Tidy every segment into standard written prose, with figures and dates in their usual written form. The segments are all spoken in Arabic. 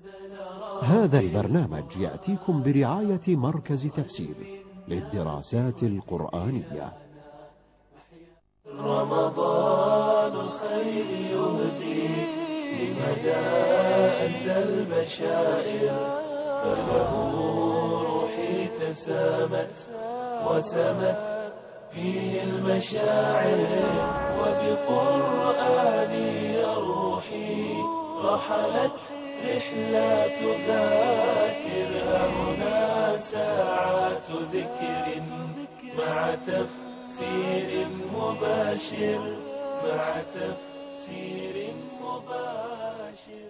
هذا البرنامج يأتيكم برعاية مركز تفسير للدراسات القرآنية. رمضان الخير يهدي لمدى أدى البشائر، فله روحي تسامت وسمت فيه المشاعر، وبقرآني روحي رحلت رحلات ذاكر، هنا ساعات ذكر مع تفسير مباشر، مع تفسير مباشر.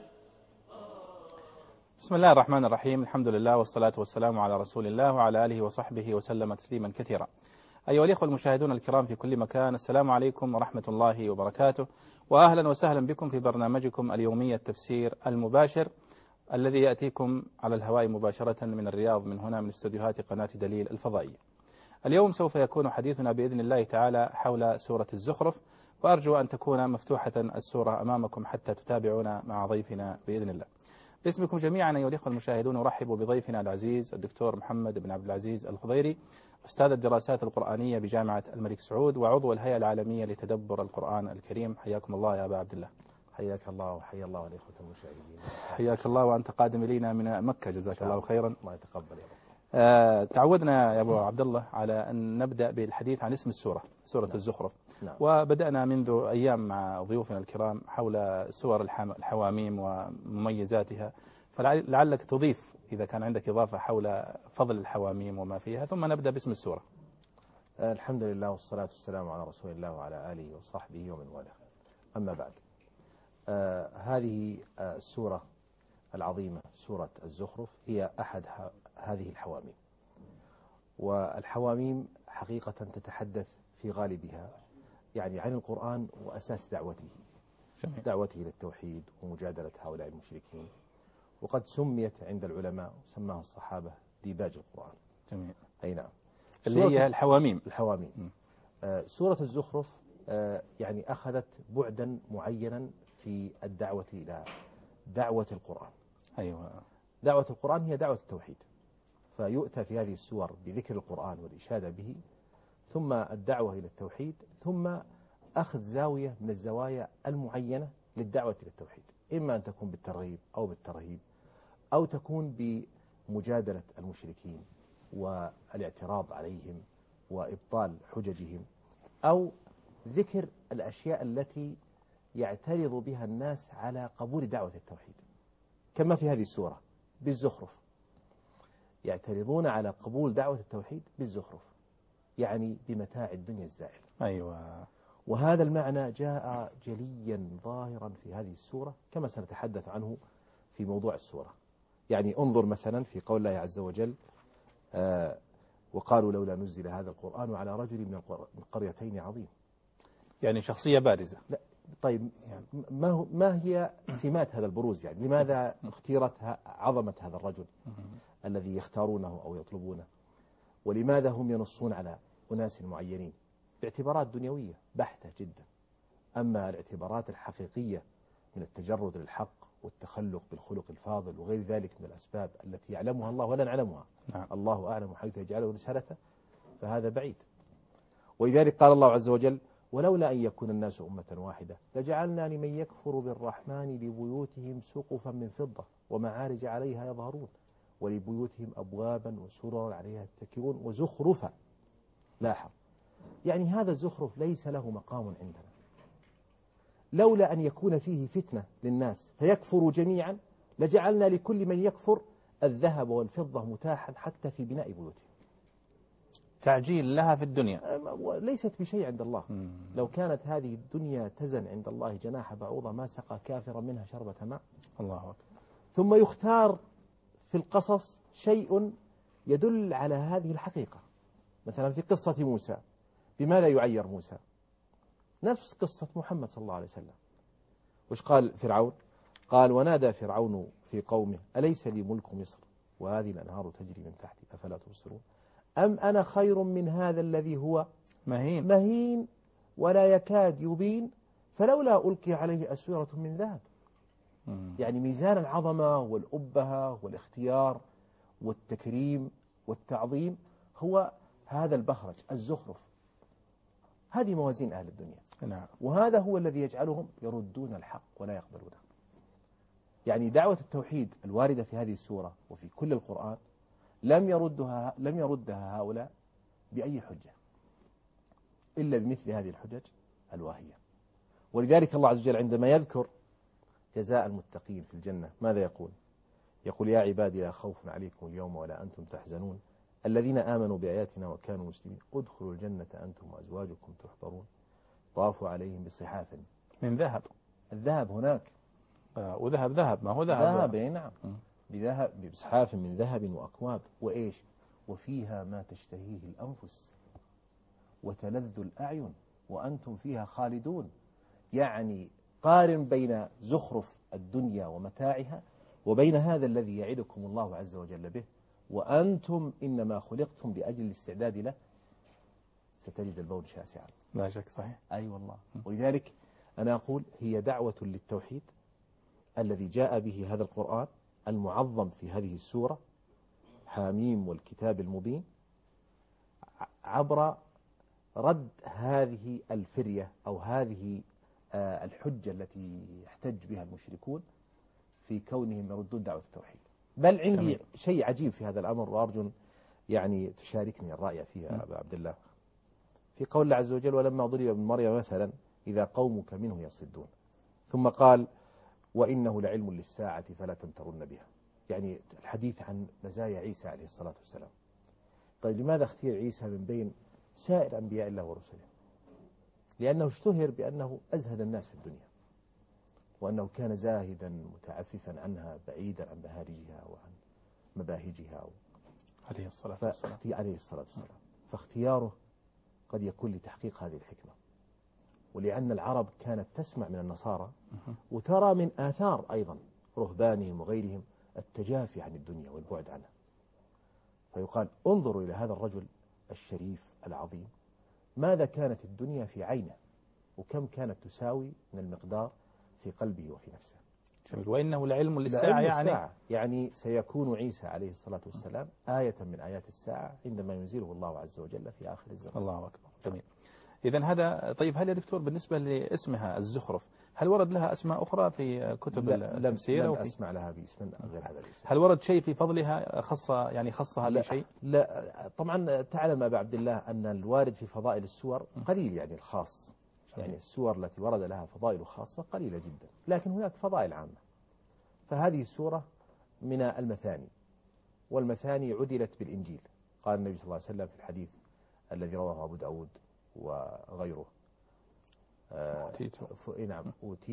بسم الله الرحمن الرحيم، الحمد لله والصلاة والسلام على رسول الله وعلى آله وصحبه وسلم تسليما كثيرا. أيها الإخوة المشاهدون الكرام في كل مكان، السلام عليكم ورحمة الله وبركاته، وأهلا وسهلا بكم في برنامجكم اليومي التفسير المباشر الذي يأتيكم على الهواء مباشرة من الرياض، من هنا من استوديوهات قناة دليل الفضائية. اليوم سوف يكون حديثنا بإذن الله تعالى حول سورة الزخرف، وأرجو أن تكون مفتوحة السورة أمامكم حتى تتابعونا مع ضيفنا بإذن الله. باسمكم جميعا أيها الإخوة المشاهدون أرحب بضيفنا العزيز الدكتور محمد بن عبد العزيز الخضيري، أستاذ الدراسات القرآنية بجامعة الملك سعود وعضو الهيئة العالمية لتدبر القرآن الكريم. حياكم الله يا أبا عبد الله. حياك الله وحيا الله الإخوة المشاهدين. حياك الله وأنت قادم إلينا من مكة، جزاك الله خيرا. الله يتقبل يا رب. تعودنا يا أبو عبد الله على أن نبدأ بالحديث عن اسم السورة، سورة الزخرف. نعم. وبدأنا منذ أيام مع ضيوفنا الكرام حول سور الحواميم ومميزاتها، فلعلك تضيف إذا كان عندك إضافة حول فضل الحواميم وما فيها، ثم نبدأ باسم السورة. الحمد لله والصلاة والسلام على رسول الله وعلى آله وصحبه ومن والاه. أما بعد، هذه السورة العظيمة سورة الزخرف هي أحد هذه الحواميم، والحواميم حقيقة تتحدث في غالبها يعني عن القرآن وأساس دعوته للتوحيد ومجادلة هؤلاء المشركين، وقد سميت عند العلماء وسماها الصحابة ديباج القرآن. جميل. أي نعم. اللي هي الحواميم. سورة الزخرف يعني أخذت بعدا معينا في الدعوة إلى دعوة القرآن. أيوة. دعوة القرآن هي دعوة التوحيد، فيؤتى في هذه السور بذكر القرآن والإشادة به، ثم الدعوة إلى التوحيد، ثم أخذ زاوية من الزوايا المعينة للدعوة إلى التوحيد، إما أن تكون بالترغيب أو بالترهيب، أو تكون بمجادلة المشركين والاعتراض عليهم وإبطال حججهم، أو ذكر الأشياء التي يعترض بها الناس على قبول دعوة التوحيد، كما في هذه السورة بالزخرف، يعترضون على قبول دعوة التوحيد بالزخرف، يعني بمتاع الدنيا الزائل. أيوة. وهذا المعنى جاء جليا ظاهرا في هذه السورة كما سنتحدث عنه في موضوع السورة. يعني انظر مثلا في قول الله عز وجل: وقالوا لولا نزل هذا القرآن على رجل من القريتين عظيم. يعني شخصية بارزة. لا طيب، ما هي سمات هذا البروز؟ يعني لماذا اختيرت عظمة هذا الرجل الذي يختارونه أو يطلبونه؟ ولماذا هم ينصون على أناس معينين؟ باعتبارات دنيوية بحتة جدا. أما الاعتبارات الحقيقية من التجرد للحق والتخلق بالخلق الفاضل وغير ذلك من الأسباب التي يعلمها الله ولا نعلمها، نعم. الله أعلم حيث يجعله رسالته، فهذا بعيد. ولذلك قال الله عز وجل: ولولا أن يكون الناس أمة واحدة لجعلنا لمن يكفر بالرحمن لبيوتهم سقفا من فضة ومعارج عليها يظهرون ولبيوتهم أبوابا وسررا عليها يتكئون وزخرفا. لاحظ، يعني هذا الزخرف ليس له مقام عندنا. لولا أن يكون فيه فتنة للناس فيكفروا جميعا لجعلنا لكل من يكفر الذهب والفضة متاحا حتى في بناء بيوتهم. تعجيل لها في الدنيا، ليست بشيء عند الله. لو كانت هذه الدنيا تزن عند الله جناح بعوضة ما سقى كافرا منها شربة ماء. الله أكبر. ثم يختار في القصص شيء يدل على هذه الحقيقة. مثلا في قصة موسى، بماذا يعير موسى؟ نفس قصة محمد صلى الله عليه وسلم. وش قال فرعون؟ قال: ونادى فرعون في قومه أليس لي ملك مصر وهذه الأنهار تجري من تحتي أفلا تبصرون أم أنا خير من هذا الذي هو مهين ولا يكاد يبين فلولا ألقي عليه أسورة من ذهب يعني ميزان العظمة والأبهة والاختيار والتكريم والتعظيم هو هذا البهرج الزخرف. هذه موازين أهل الدنيا. نعم. وهذا هو الذي يجعلهم يردون الحق ولا يقبلونه. يعني دعوة التوحيد الواردة في هذه السورة وفي كل القرآن لم يردها هؤلاء بأي حجة إلا بمثل هذه الحجج الواهية. ولذلك الله عز وجل عندما يذكر جزاء المتقين في الجنة ماذا يقول؟ يقول يا عبادي لا خوف عليكم اليوم ولا أنتم تحزنون الذين آمنوا بآياتنا وكانوا مسلمين ادخلوا الجنة أنتم وأزواجكم تحبرون طافوا عليهم بصحاف من ذهب. الذهب هناك ذهب ما هو ذهب. نعم. بصحاف من ذهب وأكواب وإيش وفيها ما تشتهيه الأنفس وتلذ الأعين وأنتم فيها خالدون. يعني قارن بين زخرف الدنيا ومتاعها وبين هذا الذي يعدكم الله عز وجل به وأنتم إنما خلقتم لأجل الاستعداد له ستجد البون شاسعا. لا شك صحيح. أي والله. ولذلك أنا أقول هي دعوة للتوحيد الذي جاء به هذا القرآن المعظم في هذه السورة حاميم والكتاب المبين عبر رد هذه الفرية أو هذه الحجة التي يحتج بها المشركون في كونهم يردون دعوة التوحيد. بل عندي شيء عجيب في هذا الأمر وأرجو يعني تشاركني الرأي فيها يا أبا عبد الله. في قول الله عز وجل ولما ضرب ابن مريم مثلا إذا قومك منه يصدون ثم قال وإنه لعلم للساعة فلا تمترن بها. يعني الحديث عن مزايا عيسى عليه الصلاة والسلام. طيب لماذا اختير عيسى من بين سائر أنبياء الله ورسله؟ لأنه اشتهر بأنه أزهد الناس في الدنيا وأنه كان زاهدا متعففا عنها بعيدا عن بهارجها وعن مباهجها عليه الصلاة والسلام. فاختياره قد يكون لتحقيق هذه الحكمة ولأن العرب كانت تسمع من النصارى وترى من آثار أيضا رهبانهم وغيرهم التجافي عن الدنيا والبعد عنها. فيقال انظروا إلى هذا الرجل الشريف العظيم ماذا كانت الدنيا في عينه وكم كانت تساوي من المقدار في قلبه وفي نفسه. وإنه لعلم للساعة يعني سيكون عيسى عليه الصلاة والسلام آية من آيات الساعة عندما ينزله الله عز وجل في آخر الزمان. الله أكبر. جميل. إذن هذا طيب. هل يا دكتور بالنسبة لاسمها الزخرف هل ورد لها أسماء أخرى في كتب التفسير؟ لم أسمع لها باسم غير هذا الاسم. هل ورد شيء في فضلها خصها بشيء؟ لا طبعا تعلم أبا عبد الله أن الوارد في فضائل السور قليل يعني الخاص. يعني السور التي ورد لها فضائل خاصة قليلة جدا لكن هناك فضائل عامة. فهذه السورة من المثاني والمثاني عدلت بالإنجيل. قال النبي صلى الله عليه وسلم في الحديث الذي رواه أبو داود وغيره نعم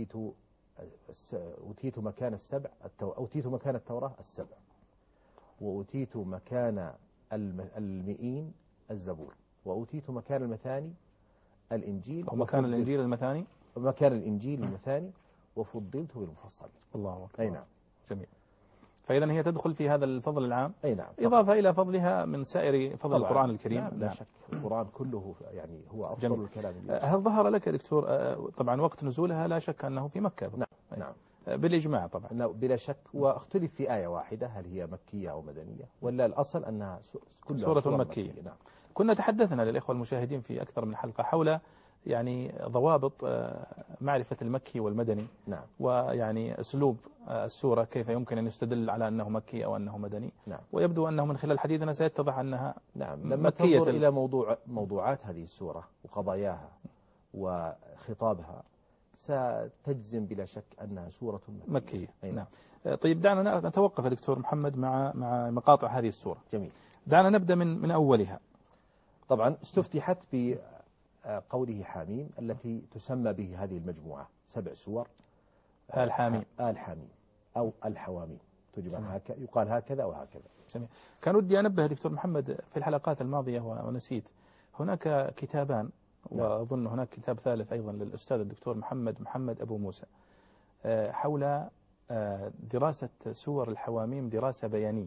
أوتيت مكان السبع أوتيت مكان التوراة السبع وأوتيت مكان المئين الزبور وأوتيت مكان المثاني الإنجيل أو مكان الإنجيل المثاني مكان الإنجيل المثاني وفضلت بالمفصل. الله أكبر. أي نعم. جميل. فإذا هي تدخل في هذا الفضل العام. أي نعم. إضافة إلى فضلها من سائر فضل القرآن الكريم. لا شك القرآن كله يعني هو أفضل الكلام. هل ظهر لك يا دكتور طبعا وقت نزولها لا شك أنه في مكة؟ نعم. بالإجماع طبعا. بلا شك واختلف في آية واحدة هل هي مكية أو مدنية ولا الأصل أنها كلها سورة مكية. نعم. كنا تحدثنا للإخوة المشاهدين في أكثر من حلقة حول يعني ضوابط معرفة المكي والمدني. نعم. ويعني أسلوب السورة كيف يمكن أن يستدل على أنه مكي أو أنه مدني. نعم. ويبدو أنه من خلال حديثنا سيتضح أنها لما تنظر إلى موضوعات هذه السورة وقضاياها وخطابها ستجزم بلا شك أنها سورة مكية. نعم. طيب دعنا نتوقف يا دكتور محمد مع مقاطع هذه السورة. جميل. دعنا نبدأ من أولها. طبعا استفتحت بقوله حاميم التي تسمى به هذه المجموعة 7 سور آل حاميم أو الحواميم تجمع يقال هكذا وهكذا. جميل. كان ودي أنبه دكتور محمد في الحلقات الماضية ونسيت هناك كتابان وأظن هناك كتاب ثالث أيضا للأستاذ الدكتور محمد أبو موسى حول دراسة سور الحواميم دراسة بيانية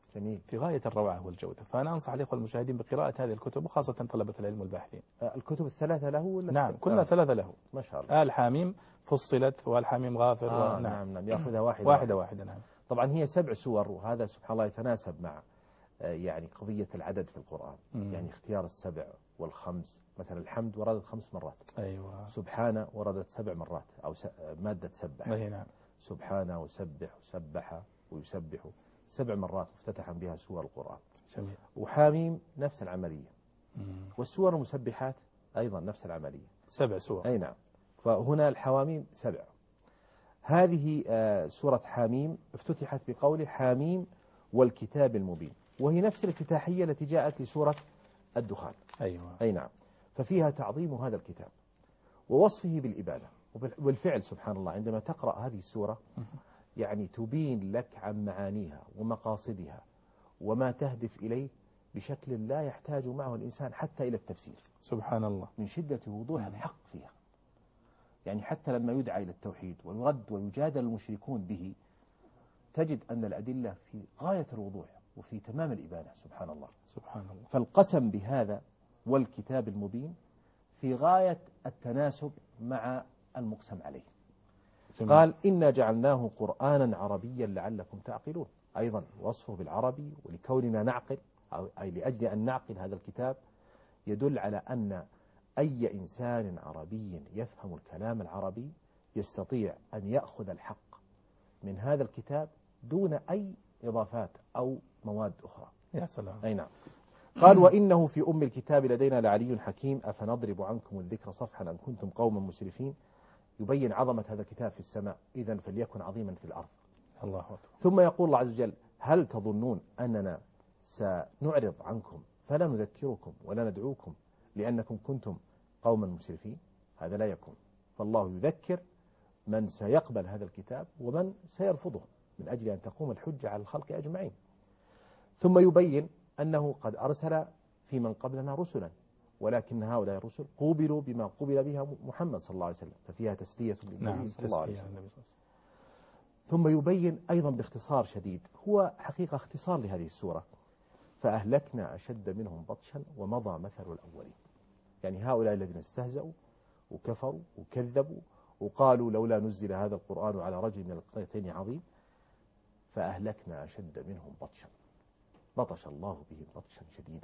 جميل. في غاية الروعة والجودة. فأنا أنصح الإخوة المشاهدين بقراءة هذه الكتب، وخاصة طلبة العلم والباحثين. الكتب الثلاثة له ولا؟ نعم، كلها ثلاثة له. ما شاء الله. آل حاميم فصلت، وآل حاميم غافر. نعم يأخذها واحدة. نعم. طبعا هي 7 سور، وهذا سبحان الله يتناسب مع يعني قضية العدد في القرآن. يعني اختيار ال7 وال5. مثلا الحمد وردت 5 مرات. أيوة. سبحانه وردت 7 مرات، أو مادة سبح. نعم. سبحانه وسبح وسبح ويسبح 7 مرات مفتتحا بها سور القرآن. جميل. وحاميم نفس العملية. والسور المسبحات أيضا نفس العملية. 7 سور. أي نعم. فهنا الحواميم 7. هذه سورة حاميم افتتحت بقول حاميم والكتاب المبين، وهي نفس الافتتاحية التي جاءت لسورة الدخان. أيوة. أي نعم. ففيها تعظيم هذا الكتاب ووصفه بالإبانة. وبالفعل سبحان الله عندما تقرأ هذه السورة يعني تبين لك عن معانيها ومقاصدها وما تهدف إليه بشكل لا يحتاج معه الإنسان حتى إلى التفسير. سبحان الله. من شدة وضوح الحق فيها. يعني حتى لما يدعى إلى التوحيد ويرد ويجادل المشركون به، تجد أن الأدلة في غاية الوضوح وفي تمام الإبانة. سبحان الله. سبحان الله. فالقسم بهذا والكتاب المبين في غاية التناسب مع المقسم عليه. جميل. قال إنا جعلناه قرآنا عربيا لعلكم تعقلون. أيضا وصفه بالعربي ولكوننا نعقل، أي لأجل أن نعقل هذا الكتاب، يدل على أن أي إنسان عربي يفهم الكلام العربي يستطيع أن يأخذ الحق من هذا الكتاب دون أي إضافات أو مواد أخرى. يا سلام. أي نعم. قال وإنه في أم الكتاب لدينا لعلي حكيم أفنضرب عنكم الذكر صفحا أن كنتم قوما مسرفين. يبين عظمة هذا الكتاب في السماء، إذن فليكن عظيما في الأرض. الله أكبر. ثم يقول الله عز وجل هل تظنون أننا سنعرض عنكم فلا نذكركم ولا ندعوكم لأنكم كنتم قوما مسرفين؟ هذا لا يكون. فالله يذكر من سيقبل هذا الكتاب ومن سيرفضه من أجل أن تقوم الحجة على الخلق أجمعين. ثم يبين أنه قد أرسل في من قبلنا رسلا، ولكن هؤلاء الرسل قوبلوا بما قوبل بها محمد صلى الله عليه وسلم، ففيها تسلية للنبي صلى الله عليه وسلم. ثم يبين أيضا باختصار شديد، هو حقيقة اختصار لهذه السورة، فأهلكنا أشد منهم بطشا ومضى مثل الأولين. يعني هؤلاء الذين استهزأوا وكفروا وكذبوا وقالوا لولا نزل هذا القرآن على رجل من القريتين عظيم، فأهلكنا أشد منهم بطشا، بطش الله بهم بطشا شديدا.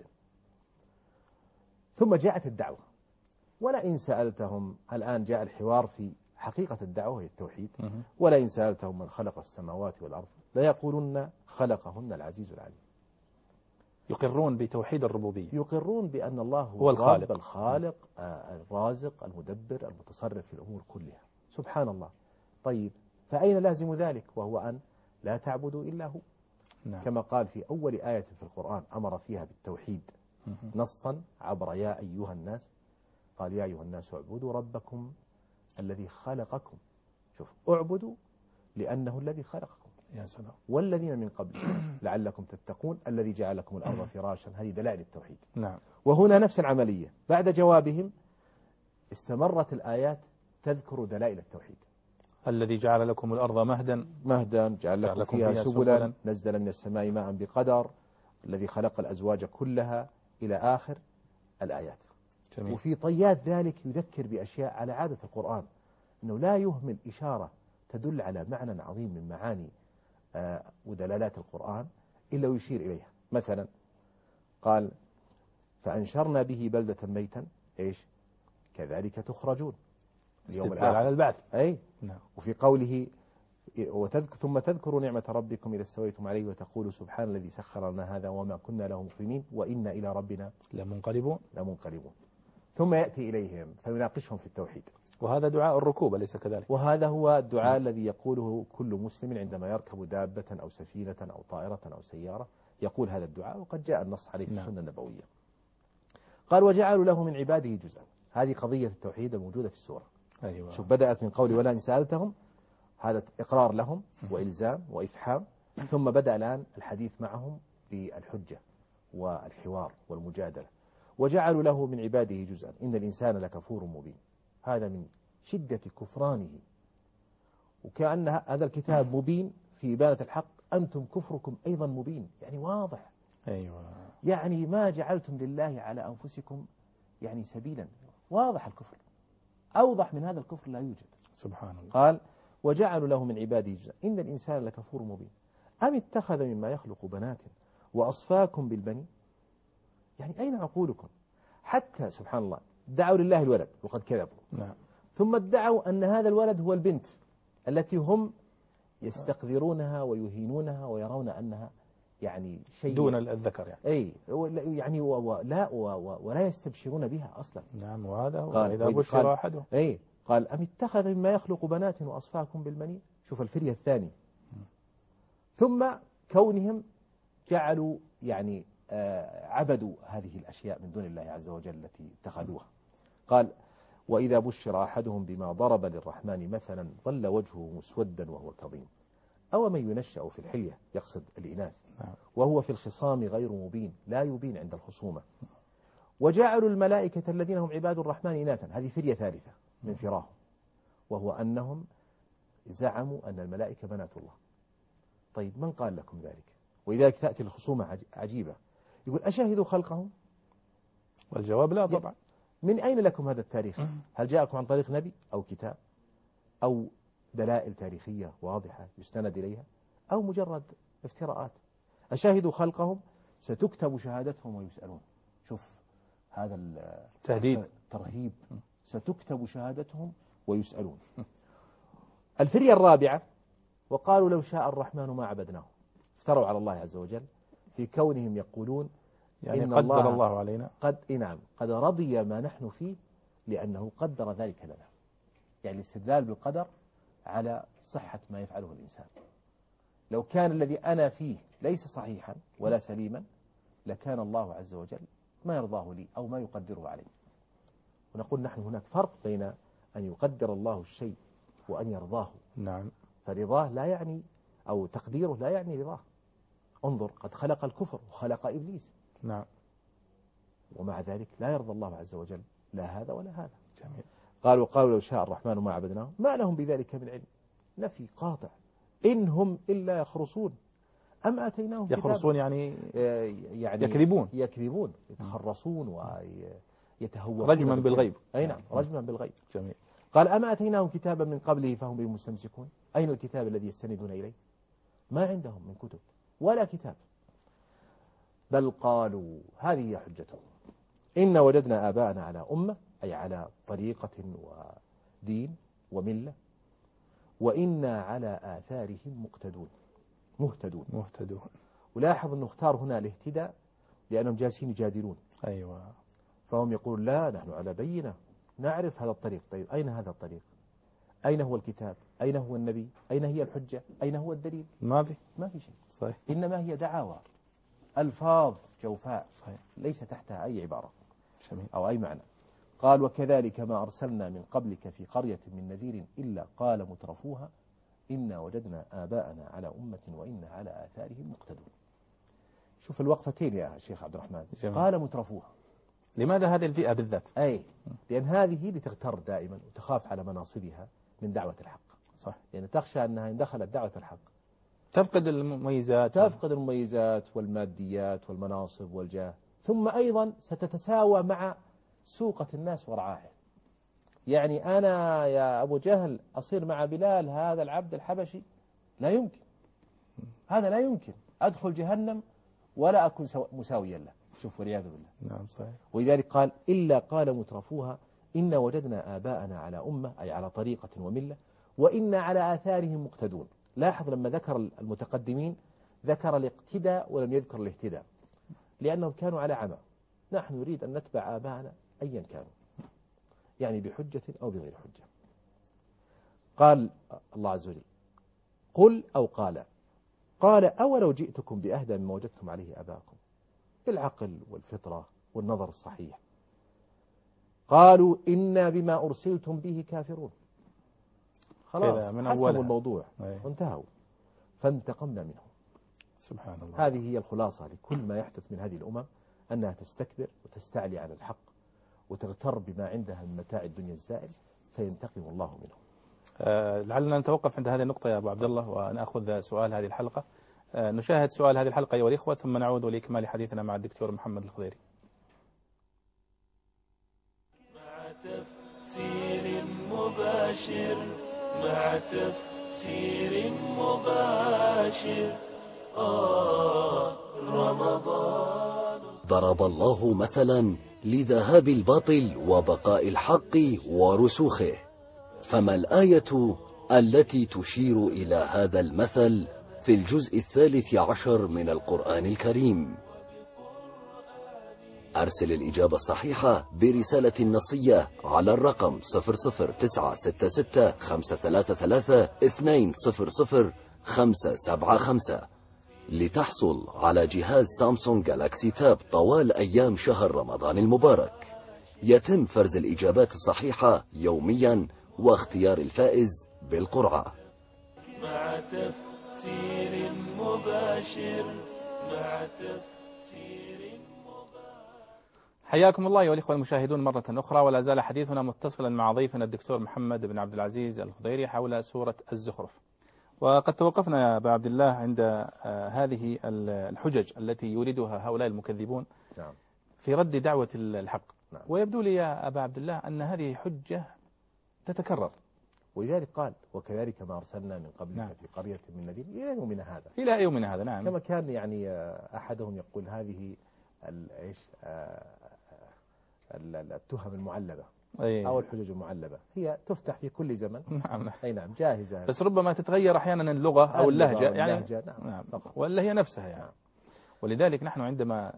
ثم جاءت الدعوة، ولئن سألتهم، الآن جاء الحوار في حقيقة الدعوة هي التوحيد. ولئن سألتهم من خلق السماوات والأرض ليقولن خلقهن العزيز العليم. يقرون بتوحيد الربوبية، يقرون بأن الله هو الخالق، الخالق الرازق المدبر المتصرف في الأمور كلها سبحان الله. طيب فأين لازم ذلك؟ وهو أن لا تعبدوا إلا هو. نعم. كما قال في أول آية في القرآن أمر فيها بالتوحيد نصا عبر يا أيها الناس، قال يا أيها الناس اعبدوا ربكم الذي خلقكم. شوف، اعبدوا لأنه الذي خلقكم. يا سلام. والذين من قبل لعلكم تتقون الذي جعل لكم الأرض فراشا. هذه دلائل التوحيد. نعم. وهنا نفس العملية، بعد جوابهم استمرت الآيات تذكر دلائل التوحيد. الذي جعل لكم الأرض مهدا جعل لكم فيها سبلا نزل من السماء ماء بقدر الذي خلق الأزواج كلها إلى آخر الآيات. جميل. وفي طيات ذلك يذكر بأشياء على عادة القرآن، أنه لا يهمل إشارة تدل على معنى عظيم من معاني ودلالات القرآن إلا ويشير إليها. مثلا قال فأنشرنا به بلدة ميتا إيش كذلك تخرجون اليوم الآخر على البعث. أي نعم. وفي قوله ثم تذكروا نعمة ربكم إذا استويتم عليه وتقولوا سبحان الذي سخر لنا هذا وما كنا له مقرنين وإنا إلى ربنا لمنقلبون. ثم يأتي إليهم فيناقشهم في التوحيد. وهذا دعاء الركوب أليس كذلك؟ وهذا هو الدعاء الذي يقوله كل مسلم عندما يركب دابة أو سفينة أو طائرة أو سيارة، يقول هذا الدعاء، وقد جاء النص عليه في السنة النبوية. قال وجعلوا له من عباده جزءا. هذه قضية التوحيد الموجودة في السورة. أيوة. شوف، بدأت من قول ولا إن سألتهم، هذا إقرار لهم وإلزام وإفحام، ثم بدأ الآن الحديث معهم بالحجة والحوار والمجادلة. وجعلوا له من عباده جزءا إن الإنسان لكفور مبين. هذا من شدة كفرانه، وكأن هذا الكتاب مبين في إبانة الحق أنتم كفركم أيضا مبين، يعني واضح. أيوة. يعني ما جعلتم لله على أنفسكم يعني سبيلا، واضح الكفر، أوضح من هذا الكفر لا يوجد. سبحان الله. قال وجعلوا له من عباده جزءا إن الإنسان لكفور مبين أم اتخذ مما يخلق بنات وأصفاكم بالبنين. يعني أين عقولكم؟ حتى سبحان الله دعوا لله الولد وقد كذبوا، نعم. ثم ادعوا أن هذا الولد هو البنت التي هم يستقذرونها ويهينونها ويرون أنها يعني شيء دون الذكر يعني. أي يعني ولا يستبشرون بها أصلا. نعم. وهذا قال إذا بشر أحدهم. أي قال أم اتخذ مما يخلق بنات وأصفاكم بالبنين. شوف الفرية الثاني. ثم كونهم جعلوا يعني عبدوا هذه الأشياء من دون الله عز وجل التي اتخذوها. قال وإذا بشر أحدهم بما ضرب للرحمن مثلا ظل وجهه مسودا وهو كظيم أو من ينشأ في الحلية، يقصد الإناث، وهو في الخصام غير مبين، لا يبين عند الخصومة. وجعلوا الملائكة الذين هم عباد الرحمن إناثا. هذه فرية ثالثة من فراهم، وهو أنهم زعموا أن الملائكة بنات الله. طيب من قال لكم ذلك؟ ولذلك تأتي الخصومة عجيبة، يقول أشاهدوا خلقهم؟ والجواب لا طبعا. من أين لكم هذا التاريخ؟ هل جاءكم عن طريق نبي أو كتاب أو دلائل تاريخية واضحة يستند إليها، أو مجرد افتراءات؟ أشاهدوا خلقهم ستكتب شهادتهم ويسألون. شوف هذا التهديد، ترهيب. ستكتب شهادتهم ويسألون. الفرية الرابعة وقالوا لو شاء الرحمن ما عبدناه. افتروا على الله عز وجل في كونهم يقولون يعني إن قدر الله علينا، نعم قد رضي ما نحن فيه لأنه قدر ذلك لنا. يعني الاستدلال بالقدر على صحة ما يفعله الإنسان. لو كان الذي أنا فيه ليس صحيحا ولا سليما لكان الله عز وجل ما يرضاه لي أو ما يقدره علي. ونقول نحن هناك فرق بين أن يقدر الله الشيء وأن يرضاه. نعم. فرضاه لا يعني أو تقديره لا يعني رضاه. انظر قد خلق الكفر وخلق إبليس. نعم. ومع ذلك لا يرضى الله عز وجل لا هذا ولا هذا. جميل. وقالوا لو شاء الرحمن ما عبدناه ما لهم بذلك من علم. نفي قاطع. إن هم إلا يخرصون أم آتيناهم يخرصون يعني يكذبون يتخرصون ويتهوّون رجما بالغيب. أي نعم رجما بالغيب. جميل. قال أما آتيناهم كتابا من قبله فهم به مستمسكون. أين الكتاب الذي يستندون إليه؟ ما عندهم من كتب ولا كتاب. بل قالوا هذه هي حجتهم إن وجدنا آباءنا على أمة أي على طريقة ودين وملة وإنا على آثارهم مهتدون. ولاحظ أنه اختار هنا الاهتداء لأنهم جالسين يجادلون. أيوة. فهم يقولون لا نحن على بينة نعرف هذا الطريق. طيب أين هذا الطريق؟ أين هو الكتاب؟ أين هو النبي؟ أين هي الحجة؟ أين هو الدليل؟ ما في شيء. صحيح. إنما هي دعاوى ألفاظ جوفاء صحيح. ليس تحتها أي عبارة جميل. أو أي معنى. قال وكذلك ما أرسلنا من قبلك في قرية من نذير إلا قال مترفوها إنا وجدنا آباءنا على أمة وإنا على آثارهم مقتدون. شوف الوقفتين يا شيخ عبد الرحمن. جميل. قال مترفوها. لماذا هذه الفئة بالذات؟ أي لأن هذه لتغتر دائما وتخاف على مناصبها من دعوة الحق. صح. يعني تخشى أنها إن دخلت دعوة الحق تفقد المميزات والماديات والمناصب والجاه، ثم أيضا ستتساوى مع سوقة الناس ورعاها. يعني أنا يا أبو جهل أصير مع بلال هذا العبد الحبشي؟ لا يمكن. هذا لا يمكن. أدخل جهنم ولا أكون مساويا له. شوف والعياذ بالله. نعم صحيح. ولذلك قال إلا قال مترفوها إنا وجدنا آباءنا على أمة أي على طريقة وملة وإنا على آثارهم مقتدون. لاحظ لما ذكر المتقدمين ذكر الاقتداء ولم يذكر الاهتداء لأنهم كانوا على عمى. نحن نريد أن نتبع آباءنا أيا كانوا، يعني بحجة أو بغير حجة. قال الله عز وجل قل أو قال أولو جئتكم بأهدى مما وجدتم عليه آباءكم بالعقل والفطرة والنظر الصحيح. قالوا إنا بما أرسلتم به كافرون. خلاص حسموا الموضوع وانتهوا. فانتقمنا منهم. سبحان الله. هذه هي الخلاصة لكل ما يحدث من هذه الأمم، أنها تستكبر وتستعلي على الحق وتغتر بما عندها من متاع الدنيا الزائل فينتقم الله منهم. لعلنا نتوقف عند هذه النقطة يا أبو عبد الله ونأخذ سؤال هذه الحلقة. نشاهد سؤال هذه الحلقة أيها الإخوة ثم نعود لإكمال حديثنا مع الدكتور محمد الخضيري. مع تفسير مباشر مع تفسير مباشر رمضان. ضرب الله مثلا لذهاب الباطل وبقاء الحق ورسوخه، فما الآية التي تشير إلى هذا المثل في الجزء 13 من القرآن الكريم؟ أرسل الإجابة الصحيحة برسالة نصية على الرقم 00966 لتحصل على جهاز سامسونج جالاكسي تاب طوال أيام شهر رمضان المبارك. يتم فرز الإجابات الصحيحة يوميا واختيار الفائز بالقرعة. مع تفسير مباشر مع تفسير حياكم الله أيها الإخوة المشاهدون مرة أخرى، ولا زال حديثنا متصلا مع ضيفنا الدكتور محمد بن عبد العزيز الخضيري حول سورة الزخرف. وقد توقفنا يا أبا عبد الله عند هذه الحجج التي يريدها هؤلاء المكذبون في رد دعوة الحق. ويبدو لي يا أبا عبد الله أن هذه حجة تتكرر، ولذلك قال وكذلك ما أرسلنا من قبلك في قرية من نذير إلى يومنا هذا. إلى يومنا هذا، نعم. كما كان يعني أحدهم يقول هذه التهم المعلبة أو الحجج المعلبة هي تفتح في كل زمن. نعم. أي نعم، جاهزة. بس ربما تتغير أحيانا اللغة أو اللهجة يعني. نعم. ولا هي نفسها يعني. ولذلك نحن عندما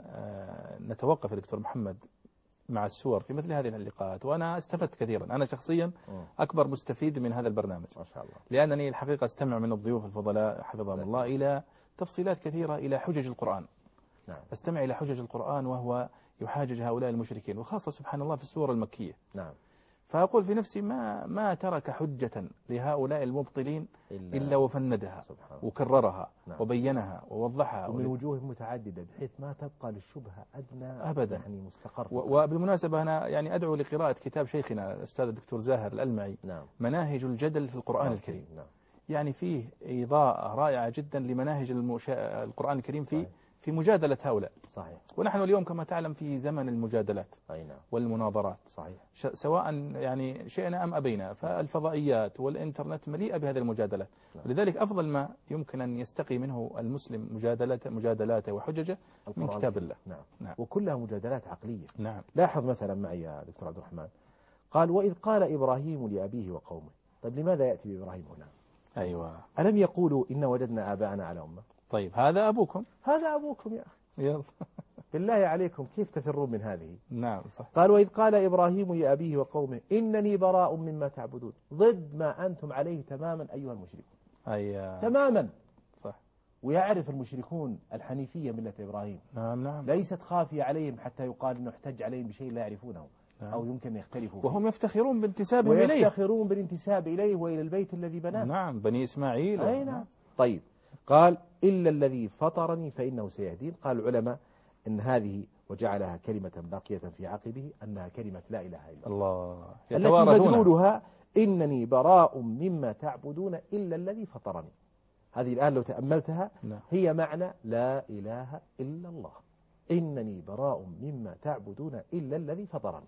نتوقف دكتور محمد مع السور في مثل هذه اللقاءات، وأنا استفدت كثيرا، أنا شخصيا أكبر مستفيد من هذا البرنامج ما شاء الله، لأنني الحقيقة استمع من الضيوف الفضلاء حفظهم الله إلى تفصيلات كثيرة إلى حجج القرآن. نعم. استمع إلى حجج القرآن وهو يحاجج هؤلاء المشركين، وخاصة سبحان الله في السورة المكية. نعم. فأقول في نفسي ما ترك حجة لهؤلاء المبطلين إلا وفندها وكررها. نعم. وبينها ووضحها ومن وجوه متعددة بحيث ما تبقى للشبهة أدنى أبدا يعني مستقر. وبالمناسبة أنا يعني أدعو لقراءة كتاب شيخنا الأستاذ الدكتور زاهر الألمعي. نعم. مناهج الجدل في القرآن الكريم. نعم. يعني فيه إضاءة رائعة جدا لمناهج القرآن الكريم في مجادلة هؤلاء. صحيح. ونحن اليوم كما تعلم في زمن المجادلات. نعم. والمناظرات. صحيح. سواء يعني شئنا أم أبينا، فالفضائيات والإنترنت مليئة بهذه المجادلات. نعم. لذلك أفضل ما يمكن أن يستقي منه المسلم مجادلاته وحججه من كتاب الله. نعم. نعم. وكلها مجادلات عقلية. نعم. لاحظ مثلا معي يا دكتور عبد الرحمن، قال وإذ قال إبراهيم لأبيه وقومه. طيب لماذا يأتي بإبراهيم هنا؟ أيوة. ألم يقولوا إن وجدنا آباءنا على أمة؟ طيب هذا أبوكم. هذا أبوكم يا أخي. يلا. بالله عليكم كيف تفرون من هذه؟ نعم صح. قال وإذ قال إبراهيم لأبيه وقومه إنني براء مما تعبدون، ضد ما أنتم عليه تماما أيها المشركون. أيوة. تماما. صح. ويعرف المشركون الحنيفية ملة إبراهيم. نعم نعم. ليست خافية عليهم حتى يقال أنه احتج عليهم بشيء لا يعرفونه. نعم. أو يمكن أن يختلفوا فيه. وهم يفتخرون بانتسابهم إليه. ويفتخرون بالانتساب إليه وإلى البيت الذي بناه. نعم بني إسماعيل. أي نعم. طيب قال إلا الذي فطرني فإنه سيهدين. قال العلماء إن هذه وجعلها كلمة باقية في عقبه أنها كلمة لا إله إلا الله، التي مدلولها إنني براء مما تعبدون إلا الذي فطرني. هذه الآن لو تأملتها هي معنى لا إله إلا الله، إنني براء مما تعبدون إلا الذي فطرني.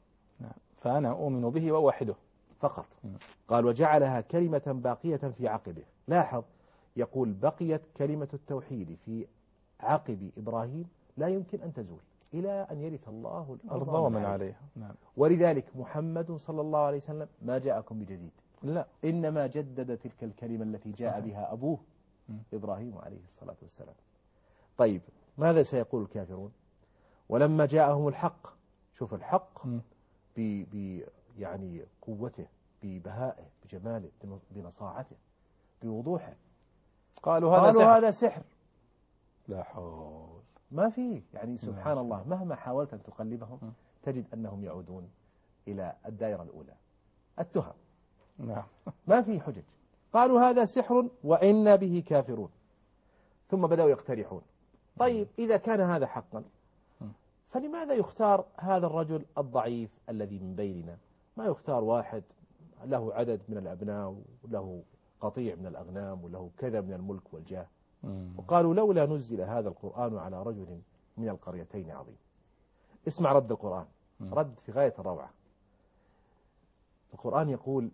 فأنا أؤمن به وأوحده فقط. قال وجعلها كلمة باقية في عقبه. لاحظ يقول بقيت كلمة التوحيد في عقب إبراهيم لا يمكن أن تزول إلى أن يرث الله الأرض ومن عليها. نعم. ولذلك محمد صلى الله عليه وسلم ما جاءكم بجديد، لا، إنما جدد تلك الكلمة التي جاء بها أبوه إبراهيم عليه الصلاة والسلام. طيب ماذا سيقول الكافرون؟ ولما جاءهم الحق، شوف الحق يعني قوته، ببهائه، بجماله، بنصاعته، بوضوحه، قالوا هذا سحر. لا حول. ما فيه يعني سبحان الله، مهما حاولت أن تقلبهم تجد أنهم يعودون إلى الدائرة الأولى، التهم. نعم. ما في حجج. قالوا هذا سحر وإنا به كافرون. ثم بدأوا يقترحون طيب إذا كان هذا حقا فلماذا يختار هذا الرجل الضعيف الذي من بيننا؟ ما يختار واحد له عدد من الأبناء وله قطيع من الأغنام وله كذا من الملك والجاه. وقالوا لولا نزل هذا القرآن على رجل من القريتين عظيم. اسمع رد القرآن، رد في غاية الروعة. القرآن يقول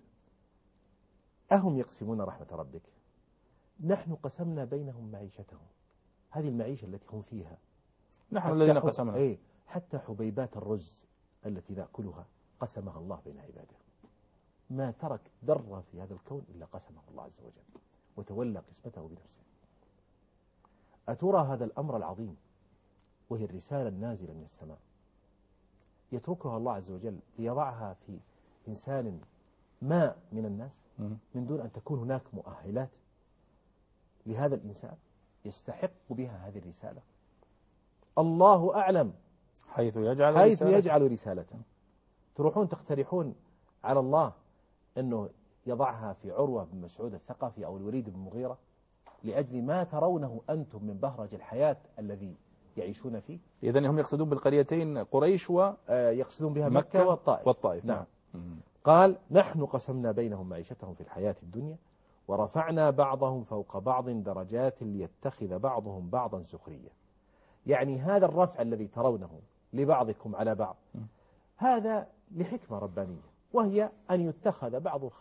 أهم يقسمون رحمة ربك، نحن قسمنا بينهم معيشتهم. هذه المعيشة التي هم فيها نحن الذين قسمنا، حتى حبيبات الرز التي نأكلها قسمها الله بين عباده. ما ترك ذرة في هذا الكون إلا قسمه الله عز وجل وتولى قسمته بنفسه. أترى هذا الأمر العظيم وهي الرسالة النازلة من السماء يتركها الله عز وجل ليضعها في إنسان ما من الناس من دون أن تكون هناك مؤهلات لهذا الإنسان يستحق بها هذه الرسالة؟ الله أعلم حيث يجعل رسالته. تروحون تقترحون على الله أنه يضعها في عروة بن مسعود الثقفي أو الوليد بن مغيرة لأجل ما ترونه أنتم من بهرج الحياة الذي يعيشون فيه. إذن هم يقصدون بالقريتين قريش يقصدون بها مكة والطائف. نعم. قال نحن قسمنا بينهم معيشتهم في الحياة الدنيا ورفعنا بعضهم فوق بعض درجات ليتخذ بعضهم بعضا سخريا. يعني هذا الرفع الذي ترونه لبعضكم على بعض هذا لحكمة ربانية، وهي أن يتخذ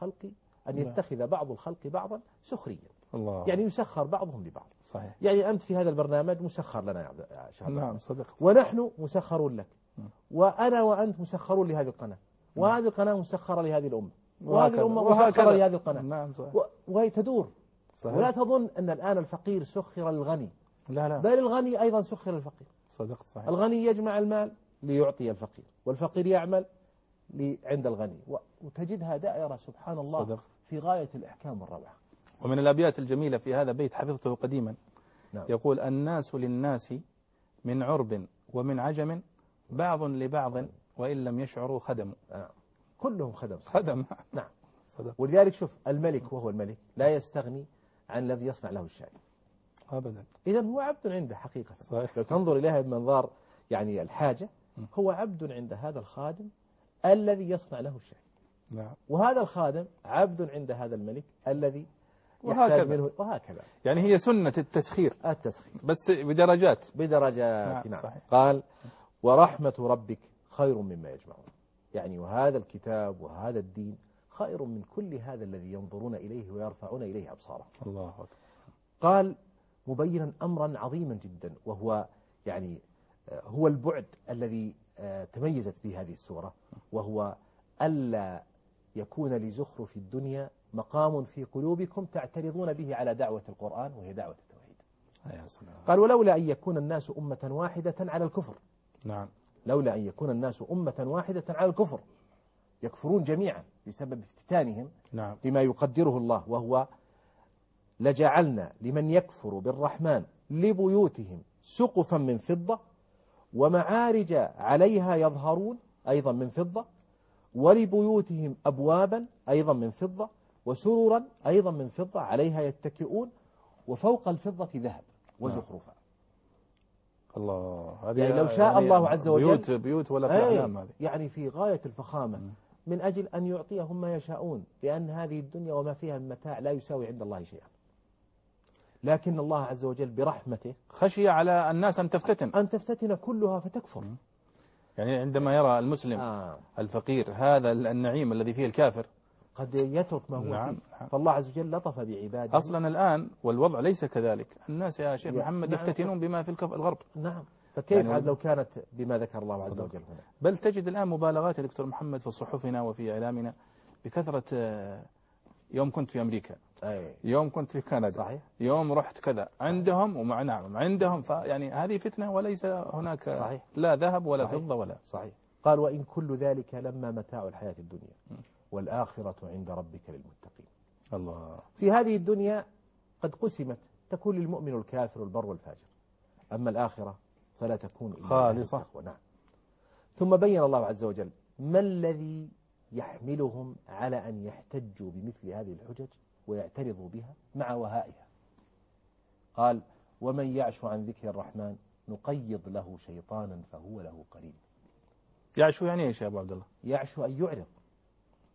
بعض الخلق بعضا سخريا. الله. يعني يسخر بعضهم لبعض. صحيح. يعني أنت في هذا البرنامج مسخر لنا يا شهر. نعم صدق. ونحن مسخرون لك، وأنا وأنت مسخرون لهذه القناة، وهذه القناة مسخرة لهذه الأمة، وهذه الأمة مسخرة لهذه القناة. نعم صحيح. وهي تدور. صحيح. ولا تظن أن الآن الفقير سخر الغني، لا بل الغني أيضا سخر الفقير. صدقت. صحيح. الغني يجمع المال ليعطي الفقير، والفقير يعمل عند الغني، وتجدها دائرة سبحان الله. صدق. في غاية الإحكام والروعة. ومن الأبيات الجميلة في هذا بيت حفظته قديما. نعم. يقول الناس للناس من عرب ومن عجم بعض لبعض وإن لم يشعروا خدموا. كلهم خدم. نعم. صدق. ولذلك شوف الملك وهو الملك لا يستغني عن الذي يصنع له الشاي أبدا. إذن هو عبد عنده حقيقة. صحيح. لو تنظر إليها بمنظار يعني الحاجة، هو عبد عند هذا الخادم الذي يصنع له الشاي. نعم. وهذا الخادم عبد عند هذا الملك الذي يحتاج منه، وهكذا. يعني هي سنة التسخير بس بدرجات. نعم. صحيح. قال ورحمة ربك خير مما يجمعون. يعني وهذا الكتاب وهذا الدين خير من كل هذا الذي ينظرون إليه ويرفعون إليه أبصارهم. الله أكبر. قال مبينا أمرا عظيما جدا، وهو يعني هو البعد الذي تميزت به هذه السورة، وهو ألا يكون لزخرف الدنيا مقام في قلوبكم تعترضون به على دعوة القرآن وهي دعوة التوحيد. يا سلام. قال ولولا أن يكون الناس أمة واحدة على الكفر. نعم. لولا أن يكون الناس أمة واحدة على الكفر، يكفرون جميعا بسبب افتتانهم. نعم. بما يقدره الله، وهو لجعلنا لمن يكفر بالرحمن لبيوتهم سقفا من فضة ومعارج عليها يظهرون أيضا من فضة، ولبيوتهم أبوابا أيضا من فضة، وسررا أيضا من فضة عليها يتكئون، وفوق الفضة ذهب وزخرفا. الله. يعني لو شاء الله عز وجل بيوت ولا في أحلام هذه. يعني في غاية الفخامة من أجل أن يعطيهم ما يشاءون، لأن هذه الدنيا وما فيها من متاع لا يساوي عند الله شيئا. لكن الله عز وجل برحمته خشي على الناس أن تفتتن كلها فتكفر. يعني عندما يرى المسلم الفقير هذا النعيم الذي فيه الكافر قد يترك ما هو فيه. فالله عز وجل لطف بعباده. أصلا الآن والوضع ليس كذلك، الناس يا شيخ محمد يفتتنون بما في الغرب. نعم. فكيف يعني لو كانت بما ذكر الله عز وجل هنا؟ بل تجد الآن مبالغات يا دكتور محمد في صحفنا وفي إعلامنا بكثرة. يوم كنت في أمريكا، يوم كنت في كندا، صحيح. يوم رحت كذا، عندهم ومعناهم عندهم، يعني هذه فتنة وليس هناك. صحيح. لا ذهب ولا صحيح. فضة ولا. صحيح. قال وإن كل ذلك لما متاع الحياة الدنيا والآخرة عند ربك للمتقين. الله. في هذه الدنيا قد قسمت، تكون للمؤمن الكافر والبر والفاجر، أما الآخرة فلا تكون إلا خالصة. نعم. ثم بين الله عز وجل ما الذي يحملهم على أن يحتجوا بمثل هذه الحجج ويعترضوا بها مع وهائها. قال ومن يعش عن ذكر الرحمن نقيض له شيطانا فهو له قرين. يعشو يعني ايش يا ابو عبد الله؟ يعشو أن يعرض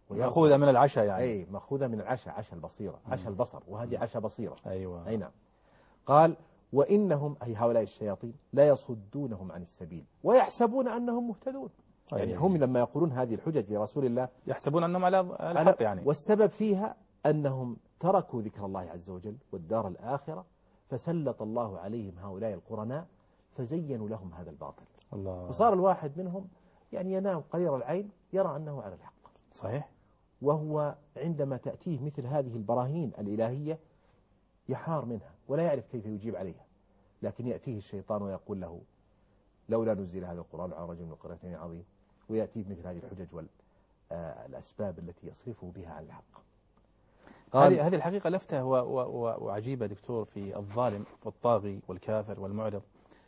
مأخوذة من العشاء يعني. أي مأخوذة من العشاء، عشاء البصيرة، عشاء البصر، وهذه عشاء بصيرة. أيوة. أي نعم. قال وإنهم أي هؤلاء الشياطين لا يصدونهم عن السبيل ويحسبون أنهم مهتدون. يعني هم لما يقولون هذه الحجج لرسول الله يحسبون أنهم على الحق يعني. والسبب فيها أنهم تركوا ذكر الله عز وجل والدار الآخرة، فسلط الله عليهم هؤلاء القرناء فزينوا لهم هذا الباطل. الله. وصار الواحد منهم يعني ينام قرير العين يرى أنه على الحق. صحيح. وهو عندما تأتيه مثل هذه البراهين الإلهية يحار منها ولا يعرف كيف يجيب عليها، لكن يأتيه الشيطان ويقول له لولا نزل هذا القرآن على رجل من القريتين عظيم، ويأتيه مثل هذه الحجج والأسباب التي يصرفه بها عن الحق. هذه الحقيقة لفتة وعجيبة دكتور في الظالم والطاغي والكافر والمعرض،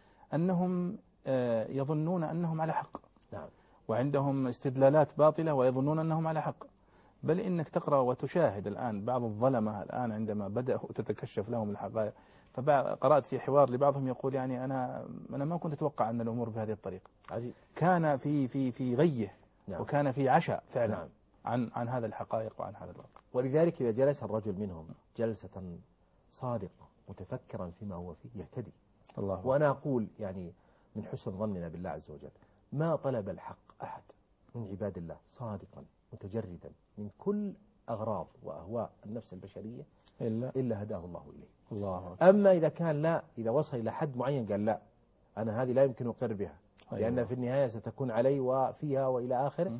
أنهم يظنون أنهم على حق. نعم. وعندهم استدلالات باطلة ويظنون أنهم على حق. بل إنك تقرأ وتشاهد الآن بعض الظلمة الآن عندما بدأوا تتكشف لهم الحقائق، فقرأت في حوار لبعضهم يقول يعني أنا ما كنت أتوقع أن الأمور بهذه الطريقة. عجيب. كان في غيه. نعم. وكان في عشاء فعلا. نعم. عن هذا الحقائق وعن هذا الواقع. ولذلك إذا جلس الرجل منهم جلسة صادقة متفكرا فيما هو فيه يهتدي. الله. وأنا أقول يعني من حسن ظننا بالله عز وجل ما طلب الحق أحد من عباد الله صادقا متجردا من كل أغراض وأهواء النفس البشرية إلا هداه الله إليه. الله. أما إذا كان لا، إذا وصل إلى حد معين قال لا أنا هذه لا يمكن أقر بها. أيوة. لأن في النهاية ستكون علي وفيها وإلى آخره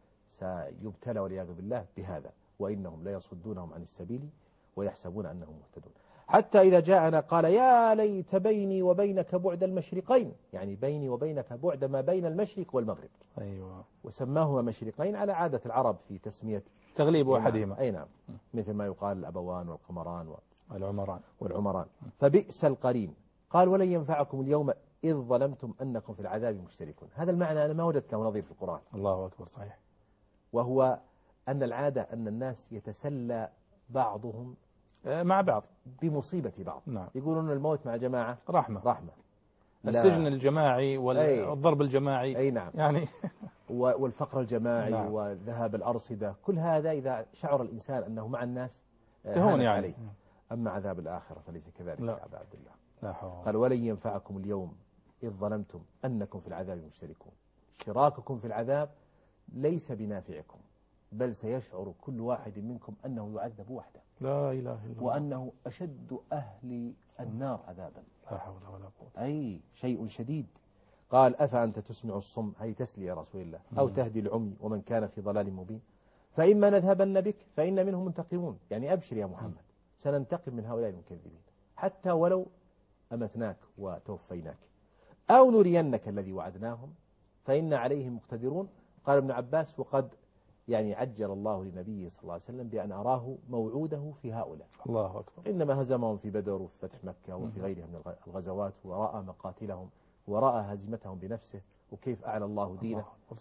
سيبتلى والعياذ بالله بهذا. وإنهم لا يصدونهم عن السبيل ويحسبون أنهم مهتدون. حتى إذا جاءنا قال يا ليت بيني وبينك بعد المشرقين، يعني بيني وبينك بعد ما بين المشرق والمغرب. أيوة. وسماهما مشرقين على عادة العرب في تسمية تغليب أحدهما. أي نعم. مثل ما يقال الأبوان والقمران والعمران. فبئس القرين. قال ولن ينفعكم اليوم إذ ظلمتم أنكم في العذاب مشتركون. هذا المعنى أنا ما وجدت له نظير في القرآن. الله أكبر. صحيح. وهو أن العادة أن الناس يتسلى بعضهم مع بعض بمصيبة بعض. نعم. يقولون الموت مع جماعة رحمة. السجن الجماعي والضرب الجماعي. أي نعم. يعني والفقر الجماعي. نعم. وذهاب الأرصدة، كل هذا إذا شعر الإنسان أنه مع الناس تهون يعني عليه. أما عذاب الآخرة فليس كذلك يا أبا عبد الله. لا حول. قال ولن ينفعكم اليوم إذ ظلمتم أنكم في العذاب مشتركون. اشتراككم في العذاب ليس بنافعكم، بل سيشعر كل واحد منكم أنه يعذب وحده. لا إله إلا الله. وأنه أشد أهل النار عذابا. لا حول ولا قوة. أي شيء شديد. قال أفأنت تسمع الصم، هي تسلية يا رسول الله، أو تهدي العمي ومن كان في ضلال مبين، فإما نذهبن بك فإن منهم منتقمون. يعني أبشر يا محمد سننتقم من هؤلاء المكذبين حتى ولو أمتناك وتوفيناك، أو نرينك الذي وعدناهم فإن عليهم مقتدرون. قال ابن عباس وقد يعني عجل الله لنبيه صلى الله عليه وسلم بأن أراه موعوده في هؤلاء. الله أكبر. إنما هزمهم في بدر وفي فتح مكة وفي غيرها من الغزوات، ورأى مقاتلهم ورأى هزيمتهم بنفسه وكيف أعلى الله دينه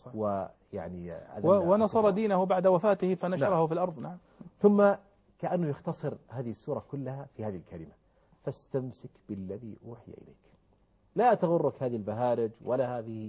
ويعني ونصر دينه بعد وفاته فنشره. نعم. في الأرض. نعم. ثم كأنه يختصر هذه السورة كلها في هذه الكلمة فاستمسك بالذي أوحي إليك. لا تغرك هذه البهارج ولا هذه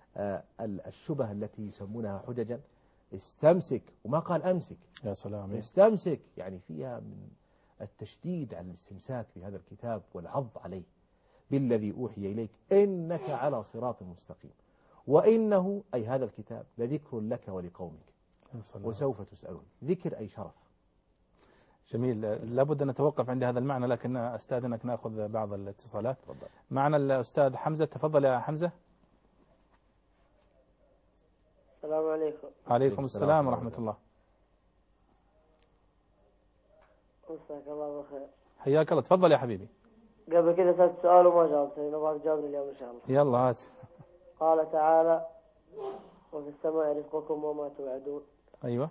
الشبه التي يسمونها حججا. استمسك، وما قال أمسك. يا سلام. استمسك يعني فيها من التشديد على الاستمساك بهذا الكتاب والعض عليه. بالذي أوحي إليك إنك على صراط مستقيم وإنه أي هذا الكتاب لذكر لك ولقومك وسوف تسألون. ذكر أي شرف. جميل. لابد أن نتوقف عند هذا المعنى، لكن أستاذنك نأخذ بعض الاتصالات. معنا الأستاذ حمزة. تفضل يا حمزة. السلام عليكم. عليكم السلام ورحمة الله. مساك الله بالخير. حياك الله. تفضل يا حبيبي. قبل كذا سألت سؤال وما جاوبته، نبغى تجاوبني اليوم إن شاء الله. يلا هات. قال تعالى وفي السماء رزقكم وما توعدون. أيوة.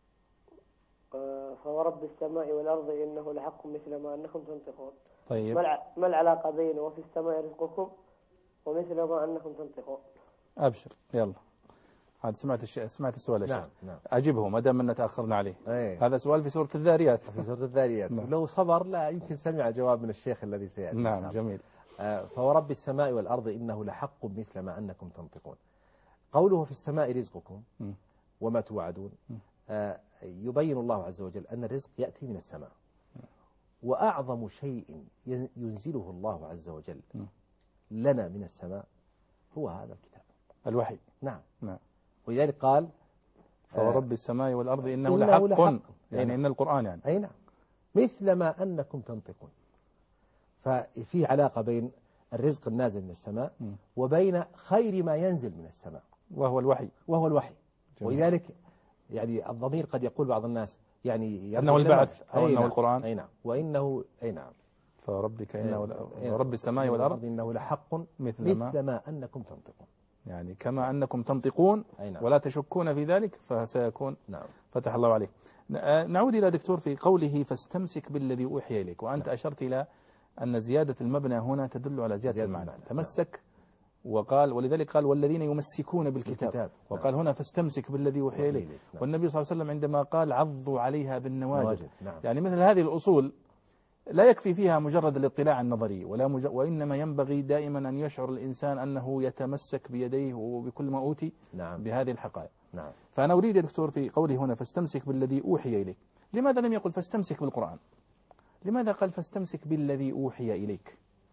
فورب السماء والأرض إنه لحق مثل ما أنكم تنطقون. طيب. ما العلاقة بين وفي السماء رزقكم ومثل ما أنكم تنطقون؟ أبشر. يلا هذا سمعت السؤال يا شيخ. نعم. أجبه ما دام أننا تأخرنا عليه. أيه. هذا سؤال في سورة الذاريات. في سورة الذاريات. نعم. لو صبر لا يمكن سمع جواب من الشيخ الذي سيأتي. نعم. جميل. فورب السماء والأرض إنه لحق مثل ما أنكم تنطقون. قوله في السماء رزقكم وما توعدون يبين الله عز وجل أن الرزق يأتي من السماء، وأعظم شيء ينزله الله عز وجل لنا من السماء هو هذا الكتاب، الوحي. نعم. نعم. ولذلك قال فورب السماء والأرض إنه إنه لحق، يعني إن القرآن يعني. أي نعم، مثل ما أنكم تنطقون. ففي علاقة بين الرزق النازل من السماء وبين خير ما ينزل من السماء وهو الوحي. وهو الوحي. جميل. ولذلك يعني الضمير قد يقول بعض الناس يعني أنه البعث أو أنه القرآن. أي نعم. وإنه أي نعم. فربك إنه ورب السماء والأرض إنه لحق مثل ما أنكم تنطقون، يعني كما أنكم تنطقون نعم. ولا تشكون في ذلك فسيكون. نعم. فتح الله عليك. نعود إلى دكتور في قوله فاستمسك بالذي أوحي إليك، وأنت نعم. أشرت إلى أن زيادة المبنى هنا تدل على زيادة المعنى. تمسك وقال ولذلك قال والذين يمسكون بالكتاب، وقال هنا فاستمسك بالذي أوحي إليك. نعم. والنبي صلى الله عليه وسلم عندما قال عضوا عليها بالنواجذ. نعم. يعني مثل هذه الأصول لا يكفي فيها مجرد الاطلاع النظري وإنما ينبغي دائما أن يشعر الإنسان أنه يتمسك بيديه وبكل ما أوتي. نعم. بهذه الحقائق. نعم. فأنا أريد يا دكتور في قوله هنا فاستمسك بالذي أوحي إليك، لماذا لم يقل فاستمسك بالقرآن؟ لماذا قال فاستمسك بالذي أوحي إليك؟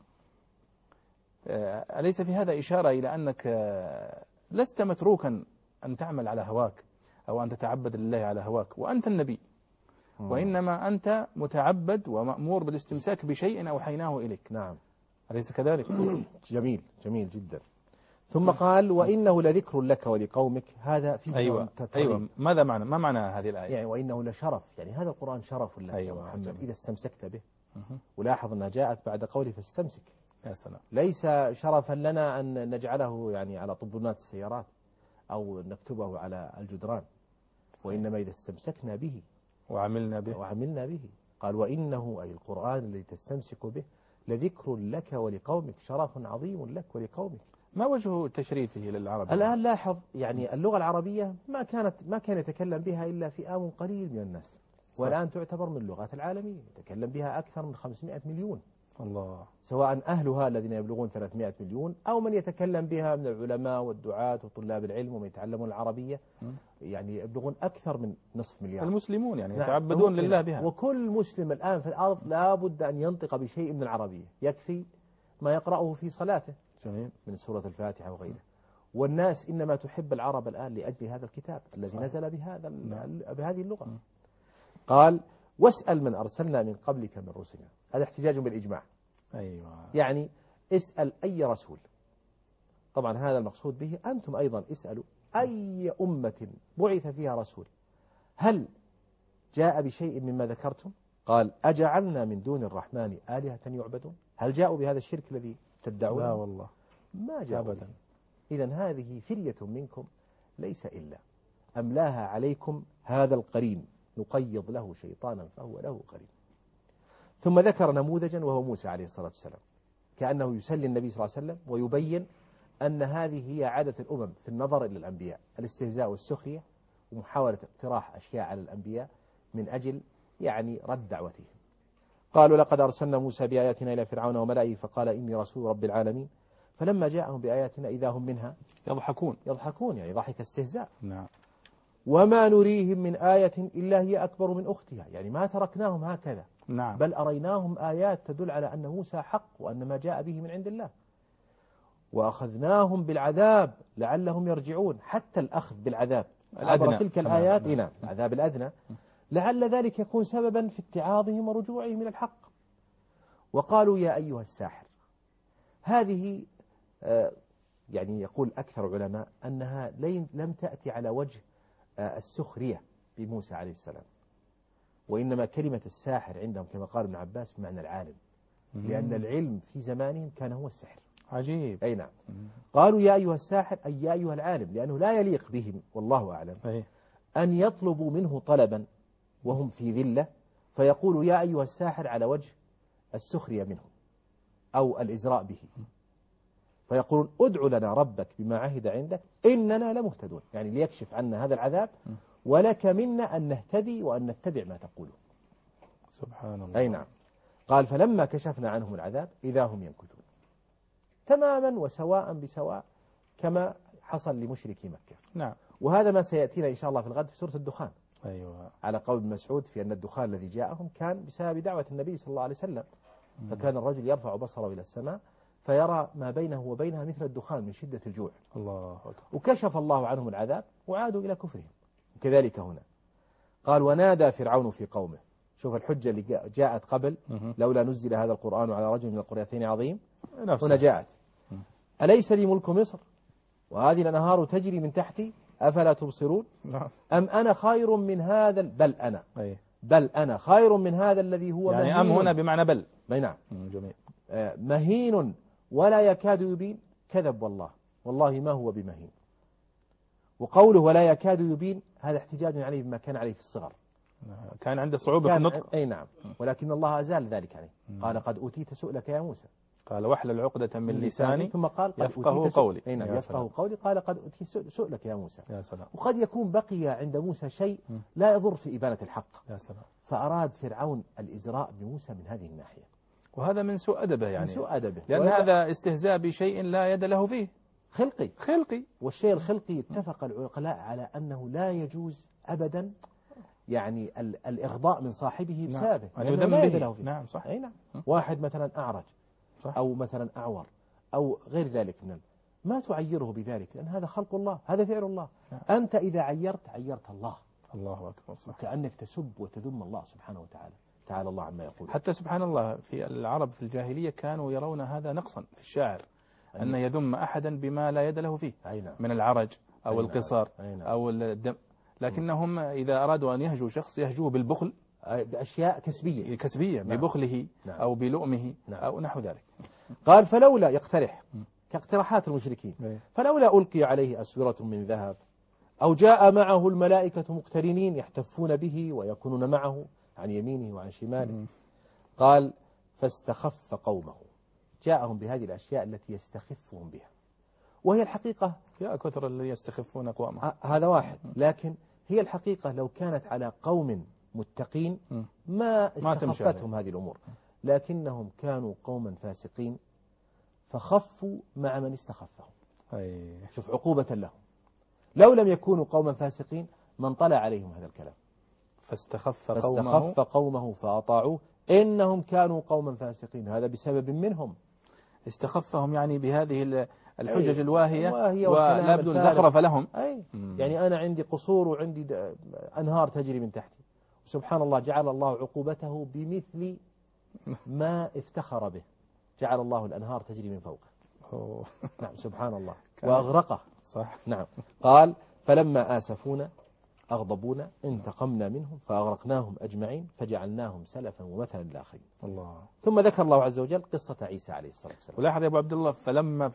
أليس في هذا إشارة إلى أنك لست متروكا أن تعمل على هواك أو أن تتعبد لله على هواك وأنت النبي، وإنما أنت متعبد ومأمور بالاستمساك بشيء أوحيناه إليك؟ نعم. أليس كذلك؟ جميل جميل جدا. ثم قال وإنه لذكر لك ولقومك، هذا فيه أيوة. ماذا معنى ما معنى هذه الآية؟ يعني وإنه لشرف، يعني هذا القرآن شرف لك يا محمد جميل. إذا استمسكت به. ولاحظ أنها جاءت بعد قوله فاستمسك. يا سلام. ليس شرفا لنا أن نجعله يعني على طبونات السيارات أو نكتبه على الجدران، وإنما إذا استمسكنا به وعملنا به. قال وإنه أي القرآن الذي تستمسك به لذكر لك ولقومك، شرف عظيم لك ولقومك. ما وجه تشريفه للعرب؟ الآن لاحظ يعني اللغة العربية ما كان يتكلم بها إلا فئام قليل من الناس، والآن تعتبر من اللغات العالمية، يتكلم بها أكثر من 500 مليون. الله. سواء أهلها الذين يبلغون 300 مليون أو من يتكلم بها من العلماء والدعاة وطلاب العلم ومن يتعلمون العربية، يعني يبلغون أكثر من نصف مليار. المسلمون يعني يتعبدون لله بها. وكل مسلم الآن في الأرض لا بد أن ينطق بشيء من العربية، يكفي ما يقرأه في صلاته. جميل. من سورة الفاتحة وغيرها. والناس إنما تحب العرب الآن لأجل هذا الكتاب الذي نزل بهذه اللغة. قال واسأل من أرسلنا من قبلك من رسلنا، هذا احتجاج بالإجماع. أيوة. يعني اسأل أي رسول، طبعا هذا المقصود به أنتم أيضا اسألوا أي أمة بعث فيها رسول هل جاء بشيء مما ذكرتم؟ قال أجعلنا من دون الرحمن آلهة يعبدون، هل جاءوا بهذا الشرك الذي تدعون؟ لا والله ما جاءوا أبدا. إذن هذه فرية منكم ليس إلا أملاها عليكم هذا القرين، نقيض له شيطانا فهو له قرين. ثم ذكر نموذجا وهو موسى عليه الصلاة والسلام، كأنه يسلي النبي صلى الله عليه وسلم ويبين أن هذه هي عادة الأمم في النظر إلى الأنبياء، الاستهزاء والسخرية ومحاولة اقتراح أشياء على الأنبياء من أجل يعني رد دعوتهم. قالوا لقد أرسلنا موسى بآياتنا إلى فرعون وملئه فقال إني رسول رب العالمين، فلما جاءهم بآياتنا إذا هم منها يضحكون، يعني ضحك استهزاء. نعم. وما نريهم من آية إلا هي أكبر من أختها، يعني ما تركناهم هكذا. نعم. بل أريناهم آيات تدل على أن موسى حق وأن ما جاء به من عند الله، وأخذناهم بالعذاب لعلهم يرجعون. حتى الأخذ بالعذاب عبر تلك الآيات، نعم، العذاب الأدنى، لعل ذلك يكون سببا في اتعاظهم ورجوعهم من الحق. وقالوا يا أيها الساحر، هذه يعني يقول أكثر علماء أنها لم تأتي على وجه السخرية بموسى عليه السلام، وإنما كلمة الساحر عندهم كما قال ابن عباس بمعنى العالم، لأن العلم في زمانهم كان هو السحر. عجيب. أي نعم. قالوا يا أيها الساحر أي يا أيها العالم، لأنه لا يليق بهم والله أعلم أن يطلبوا منه طلبا وهم في ذلة فيقولوا يا أيها الساحر على وجه السخرية منهم أو الإزراء به، فيقولون ادع لنا ربك بما عهد عندك إننا لمهتدون، يعني ليكشف عنا هذا العذاب ولك منا أن نهتدي وأن نتبع ما تقوله. سبحان الله. أي نعم. قال فلما كشفنا عنهم العذاب إذا هم ينكثون، تماما وسواء بسواء كما حصل لمشركي مكة. نعم. وهذا ما سيأتينا إن شاء الله في الغد في سورة الدخان. أيوة. على قول ابن مسعود في أن الدخان الذي جاءهم كان بسبب دعوة النبي صلى الله عليه وسلم، فكان الرجل يرفع بصره إلى السماء فيرى ما بينه وبينها مثل الدخان من شدة الجوع. الله أكبر. وكشف الله عنهم العذاب وعادوا إلى كفرهم. وكذلك هنا قال ونادى فرعون في قومه. شوف الحجة اللي جاءت قبل لولا نزل هذا القرآن على رجل من القريتين عظيم، هنا جاءت أليس لي ملك مصر وهذه الأنهار تجري من تحتي أفلا تبصرون أم أنا خير من هذا بل أنا خير من هذا الذي هو يعني مهين. أم هنا بمعنى بل. نعم. جميل. مهين ولا يكاد يبين. كذب والله ما هو بمهين. وقوله ولا يكاد يبين هذا احتجاج عليه بما كان عليه في الصغر، كان عنده صعوبة في النطق. أي نعم. ولكن الله أزال ذلك عليه. قال قد أوتيت سؤلك يا موسى. قال واحلل عقدة من لساني ثم قال قد يفقه قولي. أي نعم يفقه قولي. قال قد أوتيت سؤلك يا موسى. يا سلام. وقد يكون بقي عند موسى شيء لا يضر في إبانة الحق. يا سلام. فأراد فرعون الإزراء بموسى من هذه الناحية، وهذا من سوء أدبه يعني. من سوء أدبه، لأن هذا استهزاء بشيء لا يد له فيه. خلقي. والشيء الخلقي اتفق العقلاء على أنه لا يجوز أبدا يعني الإغضاء من صاحبه بسببه، أن يذم به. نعم صح. أي نعم. واحد مثلا أعرج صح. أو مثلا أعور أو غير ذلك ما تعيره بذلك، لأن هذا خلق الله، هذا فعل الله. أنت إذا عيرت الله. الله أكبر. صح. كأنك تسب وتذم الله سبحانه وتعالى. تعالى الله عما يقول. حتى سبحان الله في العرب في الجاهلية كانوا يرون هذا نقصا في الشاعر، أن يذم أحدا بما لا يد له فيه من العرج أو القصر أو الدم، لكنهم إذا أرادوا أن يهجوا شخص يهجوه بالبخل، بأشياء كسبية ببخله أو بلؤمه أو نحو ذلك. قال فلولا يقترح كاقتراحات المشركين فلولا ألقي عليه أسورة من ذهب أو جاء معه الملائكة مقترنين يحتفون به ويكونون معه عن يمينه وعن شماله. قال فاستخف قومه، جاءهم بهذه الأشياء التي يستخفهم بها، وهي الحقيقة يا كثر اللي يستخفون أقوامهم. هذا واحد، لكن هي الحقيقة لو كانت على قوم متقين ما استخفتهم هذه الأمور، لكنهم كانوا قوما فاسقين فخفوا مع من استخفهم. شوف عقوبة لهم. لو لم يكونوا قوما فاسقين من طلع عليهم هذا الكلام. فاستخف قومه فأطاعوه إنهم كانوا قوما فاسقين. هذا بسبب منهم. استخفهم يعني بهذه الحجج الواهية ولا يبدو الزخرف لهم. يعني أنا عندي قصور وعندي أنهار تجري من تحتي، سبحان الله جعل الله عقوبته بمثل ما افتخر به، جعل الله الأنهار تجري من فوقه. نعم سبحان الله. وأغرقه. صح. نعم. قال فلما آسفونا أغضبونا انتقمنا منهم فأغرقناهم أجمعين فجعلناهم سلفا ومثلا للآخرين. الله. ثم ذكر الله عز وجل قصة عيسى عليه الصلاة والسلام. ولاحظ يا أبو عبد الله فلما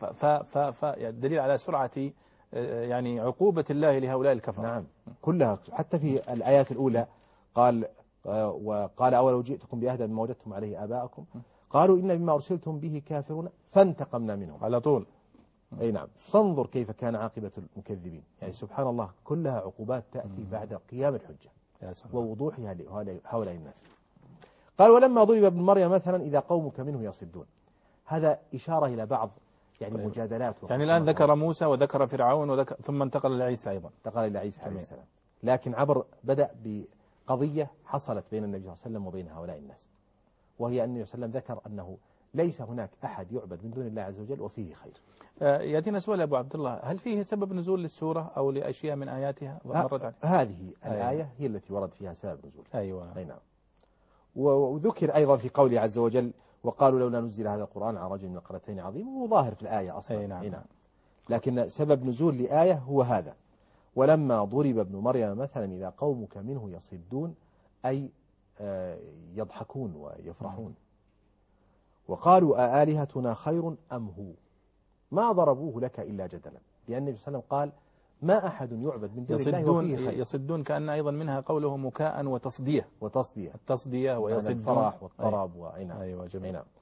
دليل على سرعة يعني عقوبة الله لهؤلاء الكفر. نعم كلها، حتى في الآيات الأولى قال وقال أولو جئتكم بأهدى مما وجدتم عليه آباءكم قالوا إن بما أرسلتم به كافرون فانتقمنا منهم على طول. أي نعم. فانظر كيف كان عاقبة المكذبين. يعني سبحان الله كلها عقوبات تأتي بعد قيام الحجة ووضوحها لهؤلاء الناس. قال ولما ضرب ابن مريم مثلا إذا قومك منه يصدون. هذا إشارة إلى بعض يعني مجادلات. يعني الآن ذكر موسى وذكر فرعون ثم انتقل إلى عيسى أيضا. انتقل إلى عيسى عليه السلام. لكن بدأ بقضية حصلت بين النبي صلى الله عليه وسلم وبين هؤلاء الناس، وهي أن النبي صلى الله عليه وسلم ذكر أنه ليس هناك أحد يعبد من دون الله عز وجل وفيه خير. يأتينا سؤال أبو عبد الله، هل فيه سبب نزول للسورة أو لأشياء من آياتها مرت هذه الآية هي التي ورد فيها سبب نزول. أيوة. أي نعم. وذكر أيضا في قوله عز وجل وقالوا لولا نزل هذا القرآن على رجل من القريتين عظيم، وهو ظاهر في الآية أصلا. أي نعم. نعم. لكن سبب نزول لآية هو هذا ولما ضرب ابن مريم مثلا إذا قومك منه يصدون، أي يضحكون ويفرحون. وقالوا آلهتنا خير أم هو، ما ضربوه لك إلا جدلا، لأن النبي صلى الله عليه وسلم قال ما أحد يعبد من دون الله وفيه خير. يصدون كأن أيضا منها قوله مكاء وتصدية. التصدية ويصدون الفرح والطرب. أيوة جميل. نعم.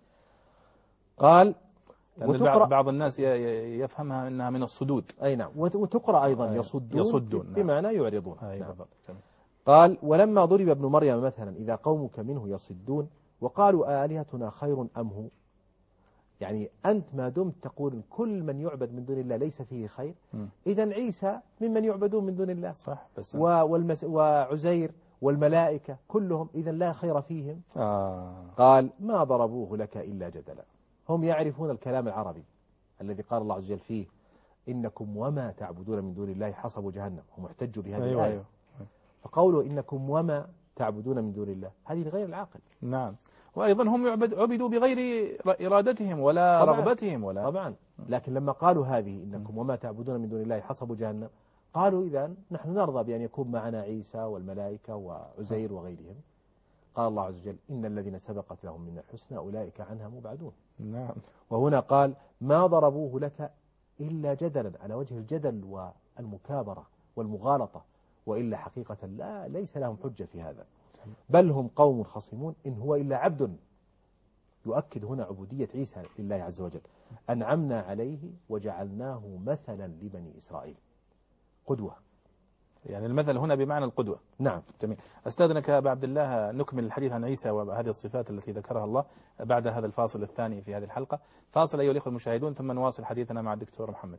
قال بعض الناس يفهمها أنها من الصدود. أي نعم. وتقرأ أيضا يصدون بمعنى يعرضون. نعم. قال ولما ضرب ابن مريم مثلا إذا قومك منه يصدون وقالوا آلهتنا خير أم هو، يعني أنت ما دمت تقول كل من يعبد من دون الله ليس فيه خير، إذا عيسى ممن يعبدون من دون الله، صح، بس وعزير والملائكة كلهم إذا لا خير فيهم. قال ما ضربوه لك إلا جدلا. هم يعرفون الكلام العربي الذي قال الله عز وجل فيه إنكم وما تعبدون من دون الله حصب جهنم، هم احتجوا بهذه الآية. أيوة. فقولوا إنكم وما تعبدون من دون الله هذه غير العاقل. نعم، وأيضا هم عبدوا بغير إرادتهم ولا طبعاً رغبتهم ولا طبعا. لكن لما قالوا هذه إنكم وما تعبدون من دون الله حصب جهنم، قالوا إذا نحن نرضى بأن يكون معنا عيسى والملائكة وعزير وغيرهم. قال الله عز وجل إن الذين سبقت لهم من الحسنى أولئك عنها مبعدون. نعم. وهنا قال ما ضربوه لك إلا جدلا، على وجه الجدل والمكابرة والمغالطة، وإلا حقيقة ليس لهم حجة في هذا، بل هم قوم خصمون إن هو إلا عبد. يؤكد هنا عبودية عيسى لله عز وجل، أنعمنا عليه وجعلناه مثلا لبني إسرائيل، قدوة. يعني المثل هنا بمعنى القدوة. نعم. جميل. أستاذنك يا أبا عبد الله نكمل الحديث عن عيسى وهذه الصفات التي ذكرها الله بعد هذا الفاصل الثاني في هذه الحلقة. فاصل أيها الأخوة المشاهدون، ثم نواصل حديثنا مع الدكتور محمد.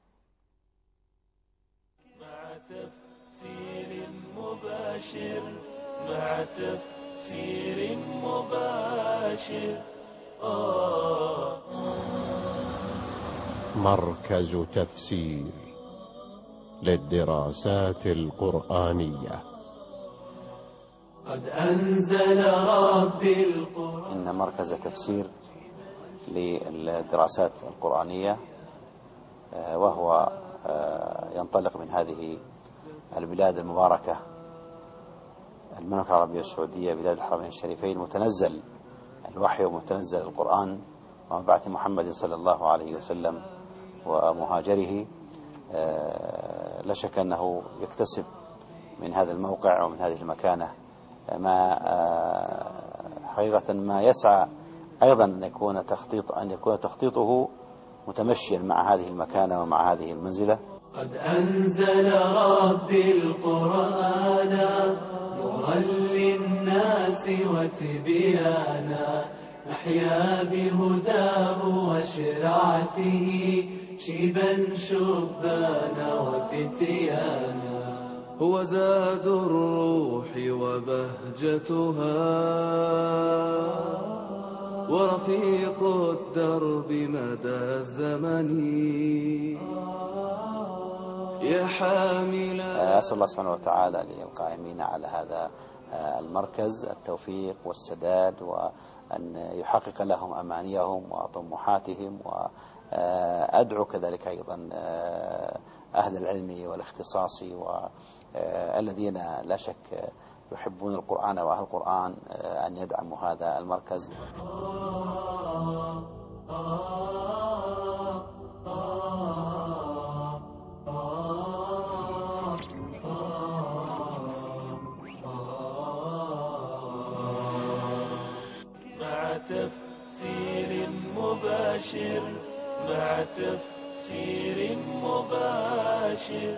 مع تفسير مباشر، مع تفسير مباشر. مركز تفسير للدراسات القرآنية. قد أنزل ربي القرآن. إن مركز تفسير للدراسات القرآنية، وهو ينطلق من هذه البلاد المباركة المملكة العربية السعودية، بلاد الحرمين الشريفين، متنزل الوحي ومتنزل القرآن ومبعث محمد صلى الله عليه وسلم ومهاجره. لا شك أنه يكتسب من هذا الموقع ومن هذه المكانة ما حقيقة ما يسعى أيضا أن يكون تخطيطه متمشيا مع هذه المكانة ومع هذه المنزلة. قد أنزل ربي القرآن نورا للناس وتبيانا، نحيا بهداه وشرعته شيبا شبانا وفتيانا. هو زاد الروح وبهجتها ورفيق الدرب مدى الزمن يا حامل. أسأل الله سبحانه وتعالى للقائمين على هذا المركز التوفيق والسداد، وأن يحقق لهم أمانيهم وطموحاتهم، وأدعو كذلك أيضا أهل العلم والاختصاص والذين لا شك يحبون القرآن وأهل القرآن أن يدعموا هذا المركز. مع تفسير مباشر، مع تفسير مباشر.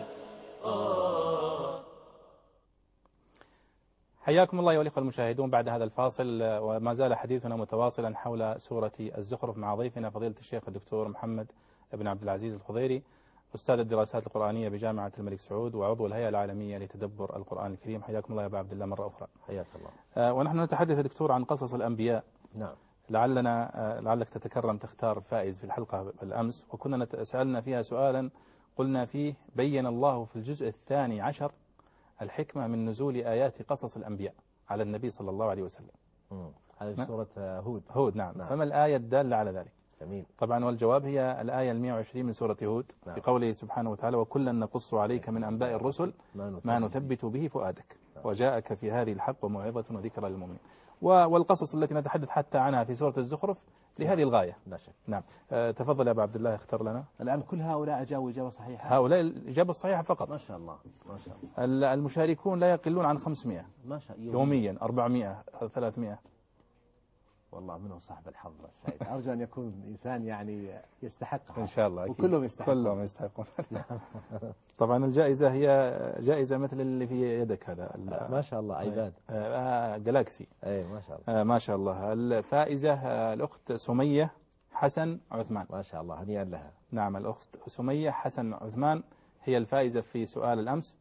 حياكم الله أيها الأخوة المشاهدون بعد هذا الفاصل، وما زال حديثنا متواصلا حول سورة الزخرف مع ضيفنا فضيلة الشيخ الدكتور محمد بن عبد العزيز الخضيري، أستاذ الدراسات القرآنية بجامعة الملك سعود وعضو الهيئة العالمية لتدبر القرآن الكريم. حياكم الله يا أبا عبد الله مرة أخرى. حياك الله. ونحن نتحدث دكتور عن قصص الأنبياء. نعم. لعلك تتكرم تختار فائز في الحلقة الأمس، وكنا سألنا فيها سؤالا قلنا فيه بين الله في الجزء 12 الحكمة من نزول آيات قصص الأنبياء على النبي صلى الله عليه وسلم. هذه سورة هود. نعم. فما الآية الدالة على ذلك؟ جميل. طبعا والجواب هي الآية 120 من سورة هود. نعم. بقوله سبحانه وتعالى وكلا نقص عليك من أنباء الرسل ما نثبت به فؤادك وجاءك في هذه الحق وموعظة وذكرى للمؤمنين. والقصص التي نتحدث حتى عنها في سورة الزخرف لهذه الغاية. لا شك. نعم. تفضل يا أبا عبد الله اختر لنا. الآن كل هؤلاء أجابوا إجابة صحيحة. هؤلاء الإجابة الصحيحة فقط. ما شاء الله ما شاء الله. المشاركون لا يقلون عن 500 ما شاء الله يوميا، 400 300. والله منه صاحب الحظ السعيد. أرجو أن يكون إنسان يعني يستحقها إن شاء الله أكيد. وكلهم يستحقون. كلهم يستحقون. طبعا الجائزة هي جائزة مثل اللي في يدك هذا. ما شاء الله ايباد جالاكسي. اي ما شاء الله. ما شاء الله. الفائزة الأخت سمية حسن عثمان. ما شاء الله، هنيئا لها. نعم، الأخت سمية حسن عثمان هي الفائزة في سؤال الأمس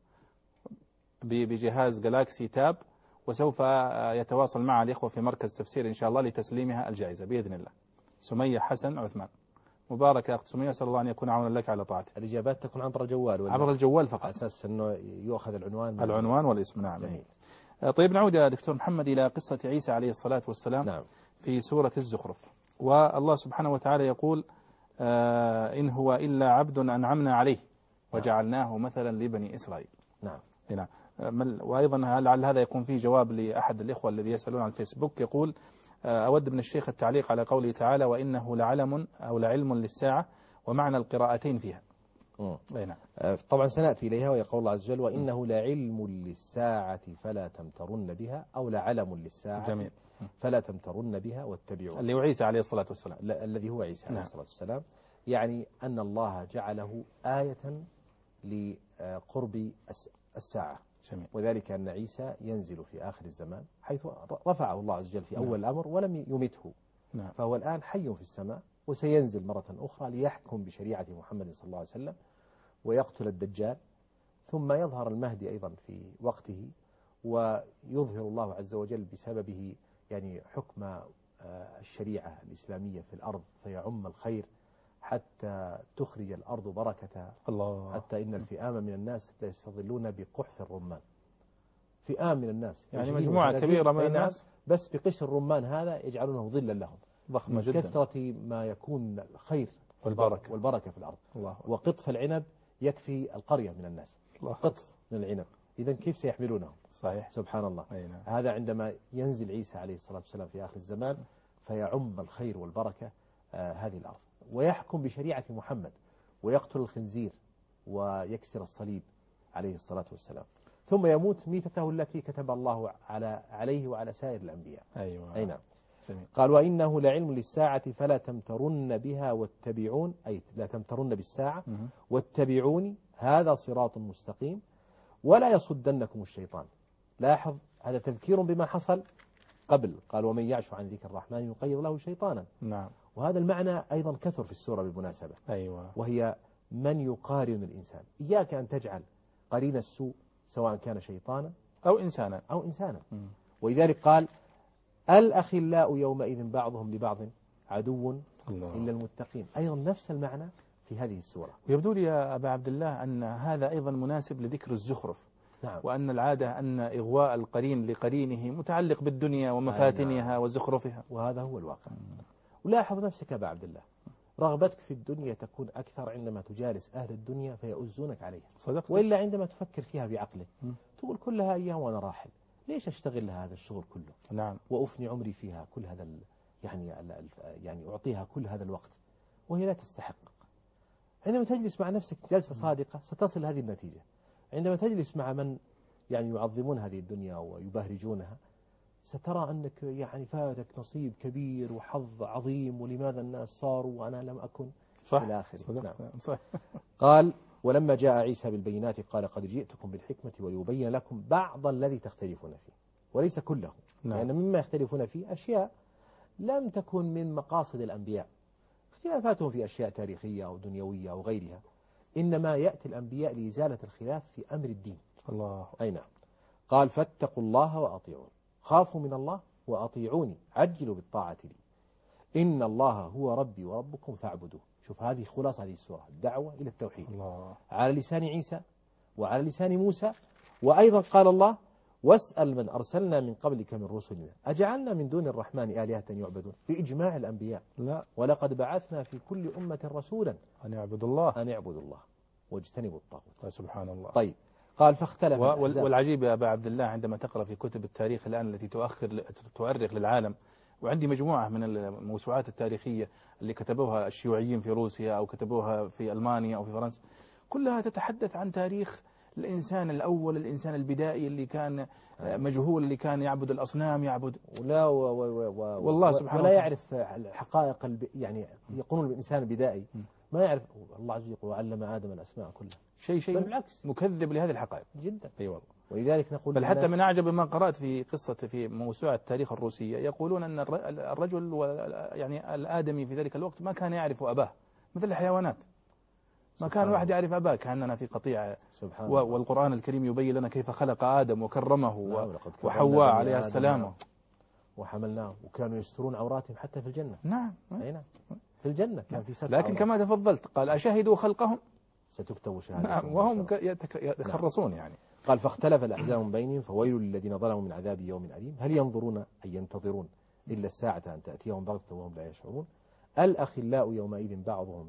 بجهاز جالاكسي تاب، وسوف يتواصل مع الإخوة في مركز تفسير إن شاء الله لتسليمها الجائزة بإذن الله. سمية حسن عثمان، مبارك يا أخت سمية، أسأل الله أن يكون عونا لك على طاعته. الإجابات تكون عبر الجوال ولا عبر الجوال فقط، على أساس أنه يؤخذ العنوان والاسم. نعم. جميل. طيب نعود يا دكتور محمد إلى قصة عيسى عليه الصلاة والسلام. نعم. في سورة الزخرف، والله سبحانه وتعالى يقول إن هو إلا عبد أنعمنا عليه وجعلناه مثلا لبني إسرائيل. نعم. هنا وأيضا لعل هذا يكون فيه جواب لأحد الإخوة الذي يسألون عن الفيسبوك، يقول أود من الشيخ التعليق على قوله تعالى وإنه لعلم أو لعلم للساعة، ومعنى القراءتين فيها. نعم. طبعا سنأتي إليها، ويقول الله عز وجل وإنه لعلم للساعة فلا تمترن بها، أو لعلم للساعة. جميل. فلا تمترن بها واتبعون، اللي هو عيسى عليه الصلاة والسلام، الذي هو عيسى عليه الصلاة والسلام. يعني أن الله جعله آية لقرب الساعة. جميل. وذلك أن عيسى ينزل في آخر الزمان، حيث رفعه الله عز وجل في أول الأمر ولم يمته. نعم. فهو الآن حي في السماء، وسينزل مرة أخرى ليحكم بشريعة محمد صلى الله عليه وسلم ويقتل الدجال، ثم يظهر المهدي أيضا في وقته، ويظهر الله عز وجل بسببه يعني حكم الشريعة الإسلامية في الأرض، فيعم الخير حتى تخرج الأرض بركتها. الله. حتى إن الفئام من الناس يستظلون بقحف الرمان. فئام من الناس، يعني مجموعة كبيرة من الناس، بس بقشر الرمان هذا يجعلونه ظلا لهم، ضخمة جدا، كثرة ما يكون الخير والبركة في الأرض. الله. وقطف العنب يكفي القرية من الناس. الله. قطف من العنب، إذا كيف سيحملونه؟ صحيح. سبحان الله. نعم. هذا عندما ينزل عيسى عليه الصلاة والسلام في آخر الزمان، فيعم الخير والبركة هذه الأرض، ويحكم بشريعة محمد، ويقتل الخنزير ويكسر الصليب عليه الصلاة والسلام، ثم يموت ميتته التي كتب الله عليه وعلى سائر الأنبياء. أيوة. أي نعم. جميل. قال وإنه لعلم للساعة فلا تمترن بها واتبعون، أي لا تمترن بالساعة واتبعوني هذا صراط مستقيم ولا يصدنكم الشيطان. لاحظ هذا تذكير بما حصل قبل، قال ومن يعش عن ذكر الرحمن يقيض له شيطانا. نعم. وهذا المعنى أيضا كثر في السورة بالمناسبة. أيوة. وهي من يقارن الإنسان. إياك أن تجعل قرين السوء سواء كان شيطانا أو إنسانا. ولذلك قال الأخلاء يومئذ بعضهم لبعض عدو إلا المتقين. أيضا نفس المعنى في هذه السورة. ويبدو لي يا أبا عبد الله أن هذا أيضا مناسب لذكر الزخرف. نعم. وأن العادة أن إغواء القرين لقرينه متعلق بالدنيا ومفاتنها. نعم. وزخرفها، وهذا هو الواقع. ولاحظ نفسك يا أبا عبد الله، رغبتك في الدنيا تكون أكثر عندما تجالس أهل الدنيا فيؤزونك عليها. صدقت. وإلا عندما تفكر فيها بعقلك تقول كلها أيام وأنا راحل، ليش أشتغل هذا الشغل كله؟ نعم. وأفني عمري فيها كل هذا يعني أعطيها كل هذا الوقت وهي لا تستحق. عندما تجلس مع نفسك جلسة صادقة ستصل هذه النتيجة. عندما تجلس مع من يعني يعظمون هذه الدنيا ويبهرجونها سترى أنك يعني فاتك نصيب كبير وحظ عظيم، ولماذا الناس صاروا وأنا لم أكن. صح. إلى آخره. نعم. صح. قال ولما جاء عيسى بالبينات قال قد جئتكم بالحكمة وليبين لكم بعض الذي تختلفون فيه وليس كله. نعم. لأن مما يختلفون فيه أشياء لم تكن من مقاصد الأنبياء، اختلافاتهم في أشياء تاريخية أو دنيوية أو غيرها، إنما يأتي الأنبياء لإزالة الخلاف في أمر الدين. الله. أي نعم. قال فاتقوا الله وأطيعون، خافوا من الله وأطيعوني، عجلوا بالطاعة لي، إن الله هو ربي وربكم فاعبدوه. شوف هذه خلاصة هذه السورة، الدعوة إلى التوحيد. الله. على لسان عيسى وعلى لسان موسى. وأيضا قال الله واسأل من أرسلنا من قبلك من رسلنا أجعلنا من دون الرحمن آلهة يعبدون، بإجماع الأنبياء. لا. ولقد بعثنا في كل أمة رسولا أن يعبدوا الله واجتنبوا الطاغوت. سبحان الله. طيب قال فاختلف. والعجيب يا أبا عبد الله عندما تقرأ في كتب التاريخ الآن التي تؤرخ للعالم، وعندي مجموعة من الموسوعات التاريخية اللي كتبوها الشيوعيين في روسيا أو كتبوها في ألمانيا أو في فرنسا، كلها تتحدث عن تاريخ الإنسان الأول، الإنسان البدائي اللي كان مجهول، اللي كان يعبد الأصنام، يعبد ولا والله سبحانه ولا يعرف الحقائق يعني يقولون الإنسان البدائي ما يعرف. الله عز وجل يقول وعلم آدم الأسماء كلها. شيء بالعكس مكذب لهذه الحقائق جدا. أي والله. ولذلك نقول بل حتى للناس من أعجب ما قرأت في قصة في موسوعة التاريخ الروسية يقولون أن الرجل يعني الآدمي في ذلك الوقت ما كان يعرف أباه مثل الحيوانات، ما كان واحد يعرف أباه، كأننا في قطيع. والقرآن الكريم يبين لنا كيف خلق آدم وكرمه وحواء عليها السلام وحملناه، وكانوا يسترون عوراتهم حتى في الجنة. نعم في الجنة كان في ستر لكن كما تفضلت قال أشهدوا خلقهم ستكتب شهادة. نعم وهم يتخرصون يعني. قال فاختلف الأحزاب من بينهم فويل للذين ظلموا من عذاب يوم أليم هل ينظرون أن ينتظرون إلا الساعة أن تأتيهم بغتة وهم لا يشعرون الأخلاء يومئذ بعضهم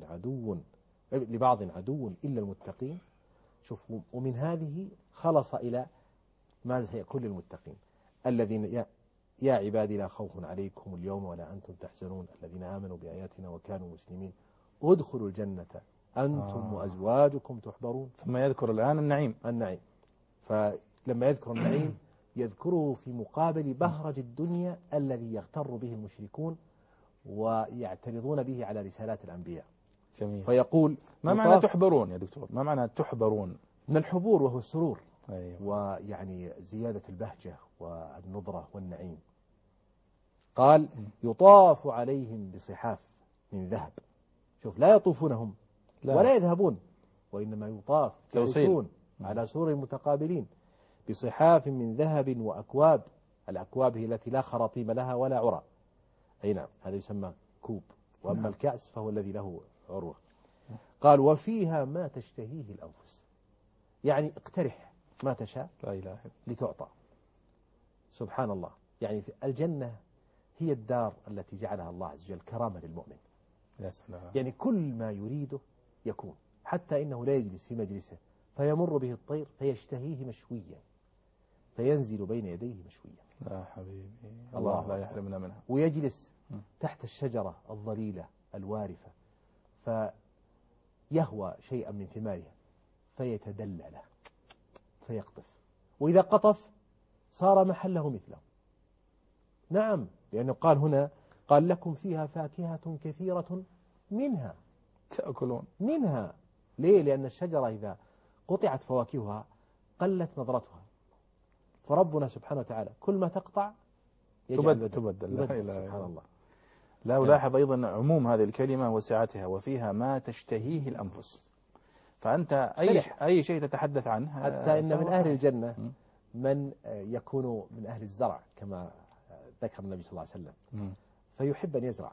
لبعض عدو إلا المتقين. شوف، ومن هذه خلص إلى ماذا سيكون للمتقين الذين يا عبادي لا خوف عليكم اليوم ولا أنتم تحزنون الذين آمنوا بآياتنا وكانوا مسلمين ادخلوا الجنة أنتم وأزواجكم تحبرون. ثم يذكر الآن النعيم. فلما يذكر النعيم يذكره في مقابل بهرج الدنيا الذي يغتر به المشركون ويعترضون به على رسالات الأنبياء. جميل. فيقول ما معنى تحبرون يا دكتور؟ ما معنى تحبرون؟ من الحبور وهو السرور. أيوة. ويعني زيادة البهجة والنضرة والنعيم. قال يطاف عليهم بصحاف من ذهب. شوف، لا يطوفونهم ولا يذهبون، وإنما يطاف يجلسون على سور متقابلين بصحاف من ذهب وأكواب. الأكواب هي التي لا خراطيم لها ولا عرى. أي نعم، هذا يسمى كوب. وأما الكأس فهو الذي له عروة. قال وفيها ما تشتهيه الأنفس، يعني اقترح ما تشاء لتعطى. سبحان الله، يعني في الجنة هي الدار التي جعلها الله عز وجل كرامة للمؤمن. يا سلام. يعني كل ما يريده يكون، حتى إنه لا يجلس في مجلسه فيمر به الطير فيشتهيه مشويا فينزل بين يديه مشويا. لا حبيبي، الله لا يحرمنا منها. ويجلس تحت الشجرة الظليلة الوارفة فيهوى شيئا من ثمارها فيتدلى له فيقطف، وإذا قطف صار محله مثله. نعم، لأنه قال هنا قال لكم فيها فاكهة كثيرة منها تأكلون منها. ليه؟ لأن الشجرة إذا قطعت فواكهها قلت نظرتها، فربنا سبحانه وتعالى كل ما تقطع تبدل. سبحان الله. لا، ولاحظ أيضا عموم هذه الكلمة وسعتها. وفيها ما تشتهيه الأنفس، فأنت أي شيء تتحدث عنه. حتى إن من أهل الجنة من يكون من أهل الزرع كما ذكر النبي صلى الله عليه وسلم، فيحب أن يزرع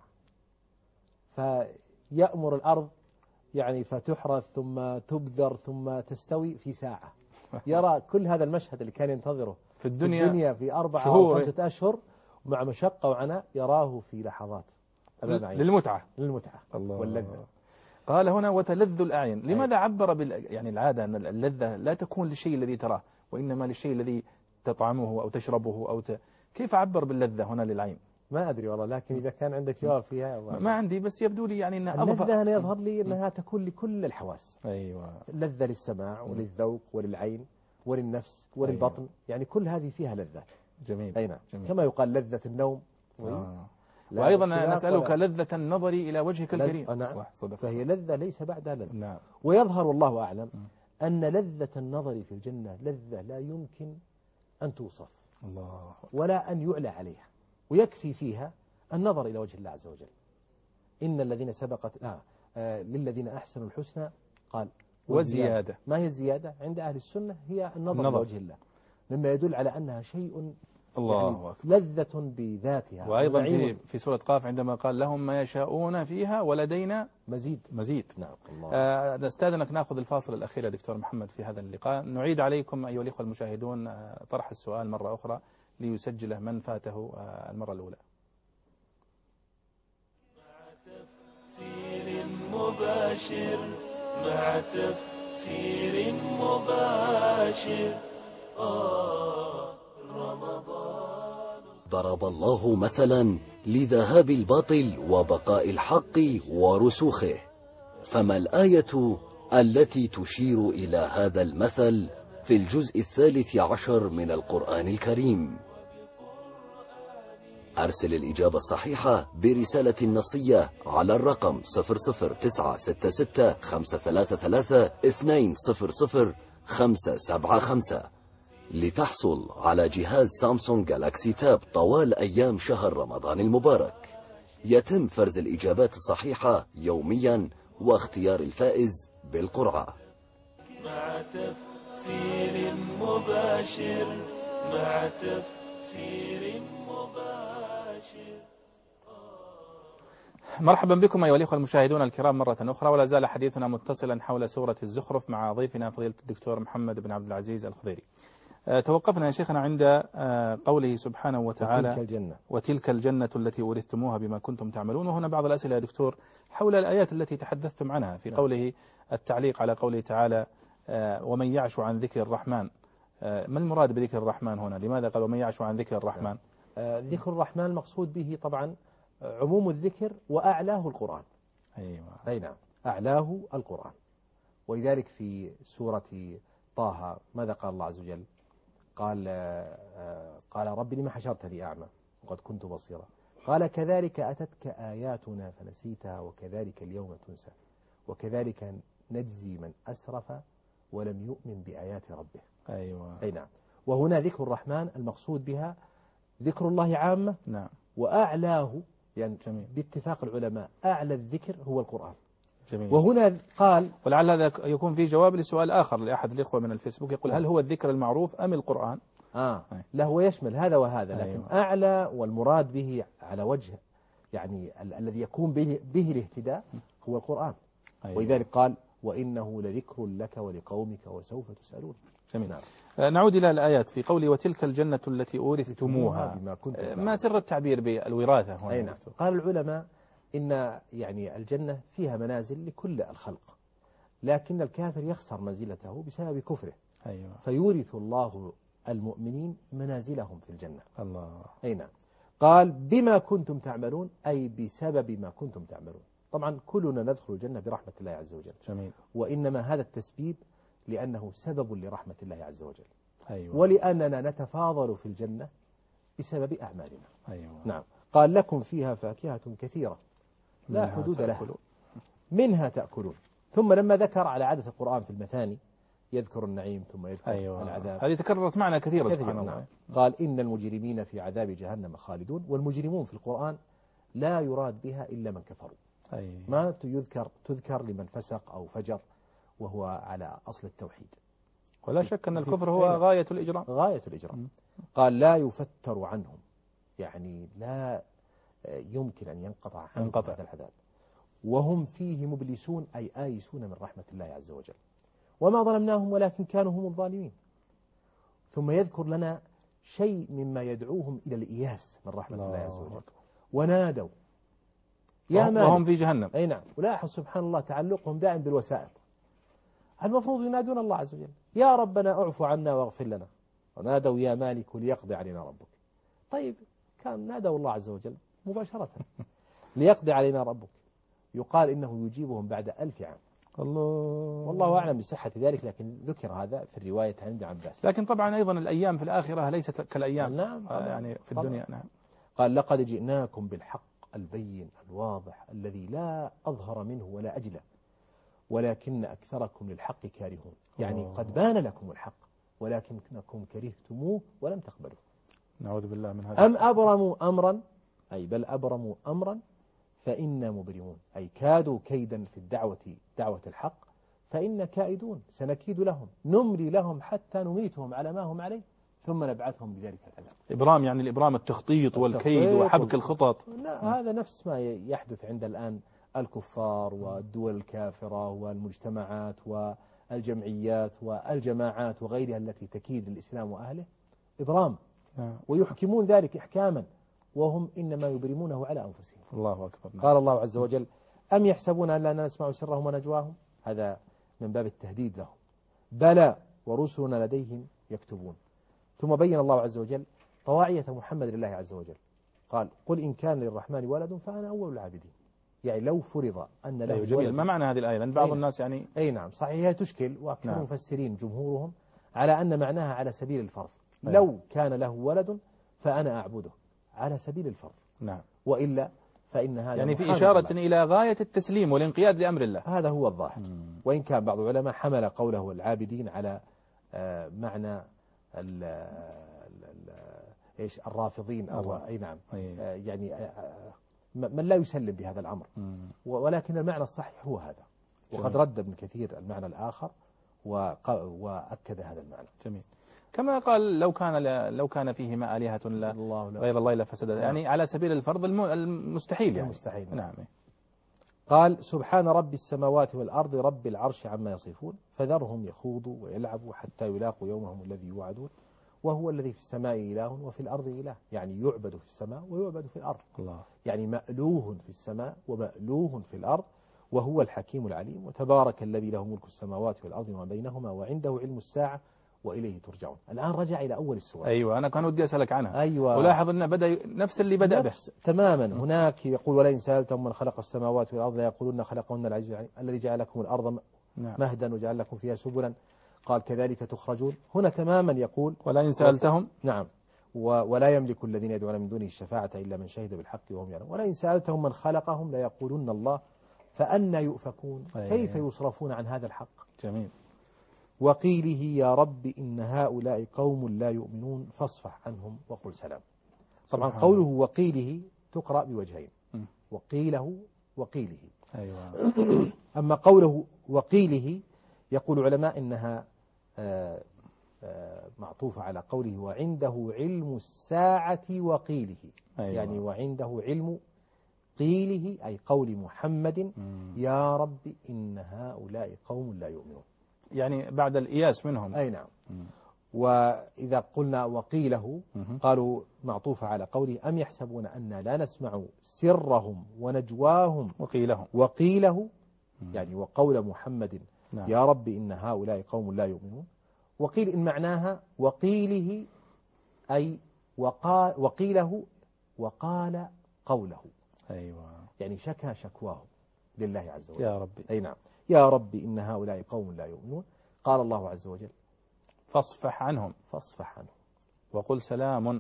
فيأمر الأرض يعني فتحرث ثم تبذر ثم تستوي في ساعة. يرى كل هذا المشهد اللي كان ينتظره في الدنيا في 4 أو 5 أشهر مع مشقة وعناء يراه في لحظات للمتعة الله واللذة. قال هنا وتلذ الأعين. لماذا عبر يعني العادة أن اللذة لا تكون للشيء الذي تراه وإنما للشيء الذي تطعمه أو تشربه كيف عبر باللذة هنا للعين؟ ما أدري والله، لكن إذا كان عندك جواب فيها ما عندي، بس يبدو لي يعني أنها اللذة أنا يظهر لي أنها تكون لكل الحواس. أيوة. لذة للسماع وللذوق وللعين وللنفس وللبطن. أيوة. يعني كل هذه فيها لذة. جميل. أي نعم. كما يقال لذة النوم. وأيضا نسألك لذة النظر إلى وجهك الكريم. نعم. فهي لذة ليس بعدها لذة. نعم. ويظهر والله أعلم أن لذة النظر في الجنة لذة لا يمكن أن توصف الله ولا أن يعلى عليها، ويكفي فيها النظر إلى وجه الله عز وجل. إن الذين سبقت للذين أحسنوا الحسنى قال وزيادة. ما هي الزيادة عند أهل السنة؟ هي النظر إلى وجه الله، مما يدل على أنها شيء الله يعني لذة بذاتها. وأيضا في سورة قاف عندما قال لهم ما يشاءون فيها ولدينا مزيد. نعم. نستأذنك نأخذ الفاصل الأخير يا دكتور محمد في هذا اللقاء. نعيد عليكم أيها الإخوة المشاهدون طرح السؤال مرة أخرى ليسجله من فاته المرة الأولى. تفسير مباشر مع تفسير مباشر رمضان. ضرب الله مثلا لذهاب الباطل وبقاء الحق ورسوخه، فما الآية التي تشير إلى هذا المثل في الجزء 13 من القرآن الكريم؟ أرسل الإجابة الصحيحة برسالة نصية على الرقم 00966 533 200 575 لتحصل على جهاز سامسونج جالاكسي تاب طوال أيام شهر رمضان المبارك. يتم فرز الإجابات الصحيحة يوميا واختيار الفائز بالقرعة. مع تفسير مباشر، مع تفسير مباشر. مرحبا بكم أيها الأخوة المشاهدون الكرام مرة أخرى، ولا زال حديثنا متصلا حول سورة الزخرف مع ضيفنا فضيلة الدكتور محمد بن عبد العزيز الخضيري. توقفنا يا شيخنا عند قوله سبحانه وتعالى وتلك الجنة التي أورثتموها بما كنتم تعملون. وهنا بعض الأسئلة يا دكتور حول الآيات التي تحدثتم عنها في قوله التعليق على قوله تعالى ومن يعش عن ذكر الرحمن. ما المراد بذكر الرحمن هنا؟ لماذا قال ومن يعش عن ذكر الرحمن؟ ذكر الرحمن المقصود به طبعا عموم الذكر وأعلاه القرآن. أيوة. أي نعم، أعلاه القرآن. ولذلك في سورة طه ماذا قال الله عز وجل؟ قال رب لما حشرتني أعمى وقد كنت بصيرا، قال كذلك أتتك آياتنا فنسيتها وكذلك اليوم تنسى وكذلك نجزي من أسرف ولم يؤمن بآيات ربه. أيوة. أي نعم. وهنا ذكر الرحمن المقصود بها ذكر الله عامة. نعم. وأعلاه يعني جميل. باتفاق العلماء أعلى الذكر هو القرآن. جميل. وهنا قال ولعل هذا يكون في جواب لسؤال آخر لأحد الإخوة من الفيسبوك يقول هل هو الذكر المعروف أم القرآن؟ لا، هو يشمل هذا وهذا، لكن أيوة. أعلى والمراد به على وجه يعني الذي يكون به الاهتداء هو القرآن. أيوة. ولذلك قال وإنه لذكر لك ولقومك وسوف تسألون. جميل. نعم. نعود إلى الآيات في قوله وتلك الجنة التي أورثتموها. ما سر التعبير بالوراثة هنا؟ نعم. قال العلماء إن يعني الجنة فيها منازل لكل الخلق، لكن الكافر يخسر منزلته بسبب كفره. أيوة. فيورث الله المؤمنين منازلهم في الجنة. الله. أي نعم. قال بما كنتم تعملون أي بسبب ما كنتم تعملون. طبعا كلنا ندخل الجنة برحمة الله عز وجل. جميل. وإنما هذا التسبيب لأنه سبب لرحمة الله عز وجل. أيوة. ولأننا نتفاضل في الجنة بسبب أعمالنا. أيوة. نعم. قال لكم فيها فاكهة كثيرة لا حدود لها منها تأكلون. ثم لما ذكر على عادة القرآن في المثاني يذكر النعيم ثم يذكر أيوة. العذاب. هذه تكررت معنا كثيرا سبحان الله. نعم. قال إن المجرمين في عذاب جهنم خالدون. والمجرمون في القرآن لا يراد بها إلا من كفروا. أيوة. ما تذكر لمن فسق أو فجر وهو على أصل التوحيد. ولا شك أن الكفر هو غاية الإجرام. غاية الإجرام. قال لا يفتر عنهم يعني لا يمكن أن ينقطع عنهم هذا العذاب وهم فيه مبلسون أي آيسون من رحمة الله عز وجل. وما ظلمناهم ولكن كانوا هم الظالمين. ثم يذكر لنا شيء مما يدعوهم إلى الإياس من رحمة الله عز وجل. ونادوا يا مالك وهم في جهنم. أي نعم. ولاحظ سبحان الله تعلقهم دائم بالوسائل. المفروض ينادون الله عز وجل يا ربنا اعف عنا واغفر لنا. ونادوا يا مالك ليقضي علينا ربك. طيب كان نادوا الله عز وجل مباشرة ليقضي علينا ربك. يقال إنه يجيبهم بعد 1000 عام. الله. والله أعلم بصحة ذلك، لكن ذكر هذا في الرواية عن ابن عباس. لكن طبعا أيضا الأيام في الآخرة ليست كالأيام. نعم. يعني في الدنيا. نعم. قال لقد جئناكم بالحق البين الواضح الذي لا أظهر منه ولا أجله ولكن أكثركم للحق كارهون. يعني قد بان لكم الحق ولكنكم كرهتموه ولم تقبلوه. نعوذ بالله من هذا. أم أبرموا أمرا أي بل أبرموا أمرا فإنا مبرمون أي كادوا كيدا في دعوة الحق فإنا كائدون سنكيد لهم نملي لهم حتى نميتهم على ما هم عليه ثم نبعثهم بذلك العذاب. إبرام يعني الإبرام التخطيط والكيد وحبك الخطط. لا، هذا نفس ما يحدث عند الآن الكفار والدول الكافرة والمجتمعات والجمعيات والجماعات وغيرها التي تكيد الإسلام وأهله. إبرام. ويحكمون ذلك إحكاما وهم إنما يبرمونه على أنفسهم. الله أكبر. قال الله عز وجل أم يحسبون أن لا نسمع سرهم ونجواهم. هذا من باب التهديد لهم. بلى ورسلنا لديهم يكتبون. ثم بين الله عز وجل طواعية محمد لله عز وجل. قال قل إن كان للرحمن ولد فأنا أول العابدين. يعني لو فرض أن له ولد. جميل. ما معنى هذه الآية؟ لأن بعض الناس يعني أي نعم صحيح هي تشكل وأكثر المفسرين جمهورهم على أن معناها على سبيل الفرض. لو كان له ولد فأنا أعبده على سبيل الفرض. نعم. وإلا فإن هذا يعني في إشارة إلى غاية التسليم والانقياد لأمر الله. هذا هو الظاهر. وإن كان بعض العلماء حمل قوله العابدين على معنى إيش الرافضين أو أي نعم أي. يعني من لا يسلم بهذا الأمر. ولكن المعنى الصحيح هو هذا، وقد رد ابن كثير المعنى الآخر وأكد هذا المعنى. جميل. كما قال لو كان فيهما آلهة غير الله لفسدتا، يعني على سبيل الفرض المستحيل يعني. المستحيل. نعم. قال سبحان رب السماوات والأرض رب العرش عما يصفون فذرهم يخوضوا ويلعبوا حتى يلاقوا يومهم الذي يوعدون وهو الذي في السماء إله وفي الأرض إله، يعني يعبد في السماء ويعبد في الأرض. الله. يعني مألوه في السماء ومألوه في الأرض وهو الحكيم العليم. وتبارك الذي له ملك السماوات والأرض وما بينهما وعنده علم الساعة وإليه ترجعون. الآن رجع إلى أول السورة. أيوة، أنا كان ودي أسألك عنها. أيوة. ولاحظ أنه بدأ نفس اللي بدأ به تماما. هناك يقول ولئن سألتم من خلق السماوات والأرض ليقولون خلقهن العزيز العليم الذي جعل لكم الأرض مهدا وجعل لكم فيها سبلا قال كذلك تخرجون. هنا تماما يقول ولئن سألتهم. نعم. ولا يملك الذين يدعون من دونه الشفاعة إلا من شهد بالحق وهم يعلمون. ولئن سألتهم من خلقهم ليقولون الله فأنى يؤفكون. كيف يصرفون عن هذا الحق؟ جميل. وقيله يا رب إن هؤلاء قوم لا يؤمنون فاصفح عنهم وقل سلام. طبعا قوله وقيله تقرأ بوجهين، وقيله وقيله. أيوة. أما قوله وقيله يقول العلماء إنها معطوفة على قوله وعنده علم الساعة وقيله. أيوة. يعني وعنده علم قيله أي قول محمد يا رب إن هؤلاء قوم لا يؤمنون، يعني بعد الإياس منهم. أي نعم. وإذا قلنا وقيله قالوا معطوفة على قوله أم يحسبون أن لا نسمع سرهم ونجواهم وقيله يعني وقول محمد نعم. يا رب إن هؤلاء قوم لا يؤمنون. وقيل إن معناها وقيله أي وقيله وقال قوله. أيوة. يعني شكى شكواه لله عز وجل. يا ربي. أي نعم. يا رب إن هؤلاء قوم لا يؤمنون. قال الله عز وجل فاصفح عنهم وقل سلام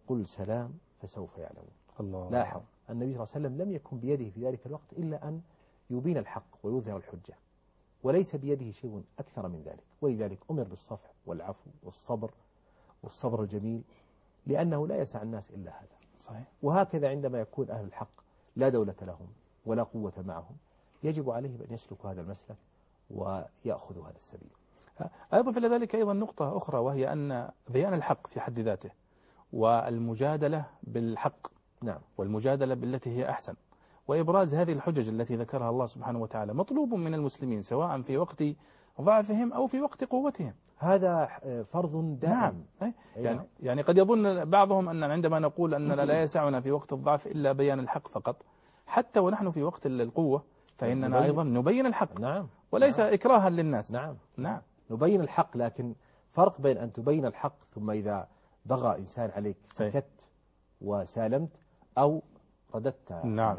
فسوف يعلمون. الله. لاحظ النبي صلى الله عليه وسلم لم يكن بيده في ذلك الوقت إلا أن يبين الحق ويظهر الحجة، وليس بيده شيء أكثر من ذلك. ولذلك أمر بالصفح والعفو والصبر الجميل، لأنه لا يسع الناس إلا هذا. صحيح. وهكذا عندما يكون أهل الحق لا دولة لهم ولا قوة معهم يجب عليهم أن يسلكوا هذا المسلك ويأخذوا هذا السبيل. أضف إلى ذلك أيضا نقطة أخرى، وهي أن بيان الحق في حد ذاته والمجادلة بالحق نعم. والمجادلة بالتي هي أحسن وإبراز هذه الحجج التي ذكرها الله سبحانه وتعالى مطلوب من المسلمين سواء في وقت ضعفهم أو في وقت قوتهم. هذا فرض دائم. نعم. يعني قد يظن بعضهم أن عندما نقول أن لا يسعنا في وقت الضعف إلا بيان الحق فقط، حتى ونحن في وقت القوة فإننا أيضا نبين الحق. نعم. وليس إكراها للناس. نعم. نبين الحق، لكن فرق بين أن تبين الحق ثم إذا بغى إنسان عليك سكت وسالمت أو رددت نعم.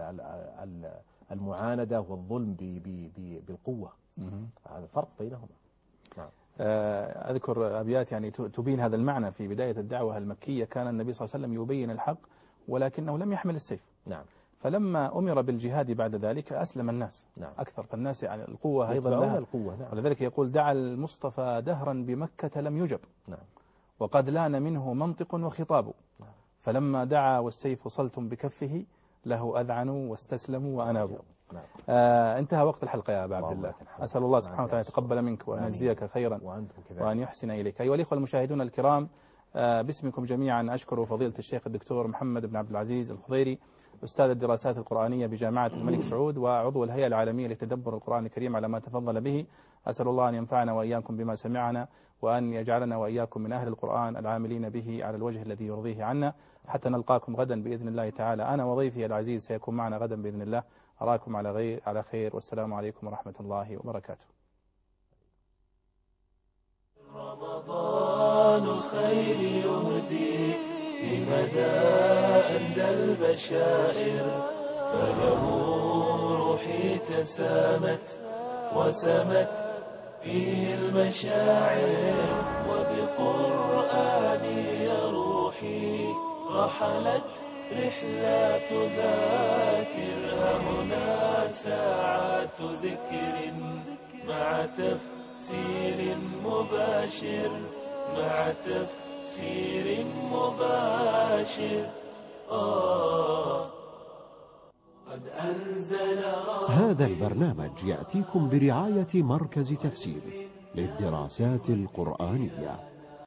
المعاندة والظلم بالقوة. هذا فرق بينهما. نعم. أذكر أبيات يعني تبين هذا المعنى. في بداية الدعوة المكية كان النبي صلى الله عليه وسلم يبين الحق ولكنه لم يحمل السيف. نعم. فلما أمر بالجهاد بعد ذلك أسلم الناس. نعم. أكثر الناس يعني القوة أيضا لها القوة. نعم. ولذلك يقول دعا المصطفى دهرا بمكة لم يجب. نعم. وقد لان منه منطق وخطاب. نعم. فلما دعا والسيف صلتم بكفه له أذعنوا واستسلموا وأنابوا. نعم. انتهى وقت الحلقة يا أبا عبد الله. أسأل الله سبحانه وتعالى يتقبل منك وأن يجزيك خيرا وأن يحسن إليك. أيها الإخوة المشاهدون الكرام، باسمكم جميعا أشكر فضيلة الشيخ الدكتور محمد بن عبد العزيز الخضيري، أستاذ الدراسات القرآنية بجامعة الملك سعود وعضو الهيئة العالمية لتدبر القرآن الكريم على ما تفضل به. أسأل الله أن ينفعنا وإياكم بما سمعنا وأن يجعلنا وإياكم من أهل القرآن العاملين به على الوجه الذي يرضيه عنا، حتى نلقاكم غدا بإذن الله تعالى. أنا وضيفي العزيز سيكون معنا غدا بإذن الله. أراكم على خير، والسلام عليكم ورحمة الله وبركاته. رمضان الخير يهدي لمدى أندى البشائر، فله روحي تسامت وسمت فيه المشاعر، وبقرآني يا روحي رحلت رحلات ذاكر. هنا ساعات ذكر مع تفسير مباشر، مع تفسير مباشر. قد أنزل هذا البرنامج يأتيكم برعاية مركز تفسير للدراسات القرآنية.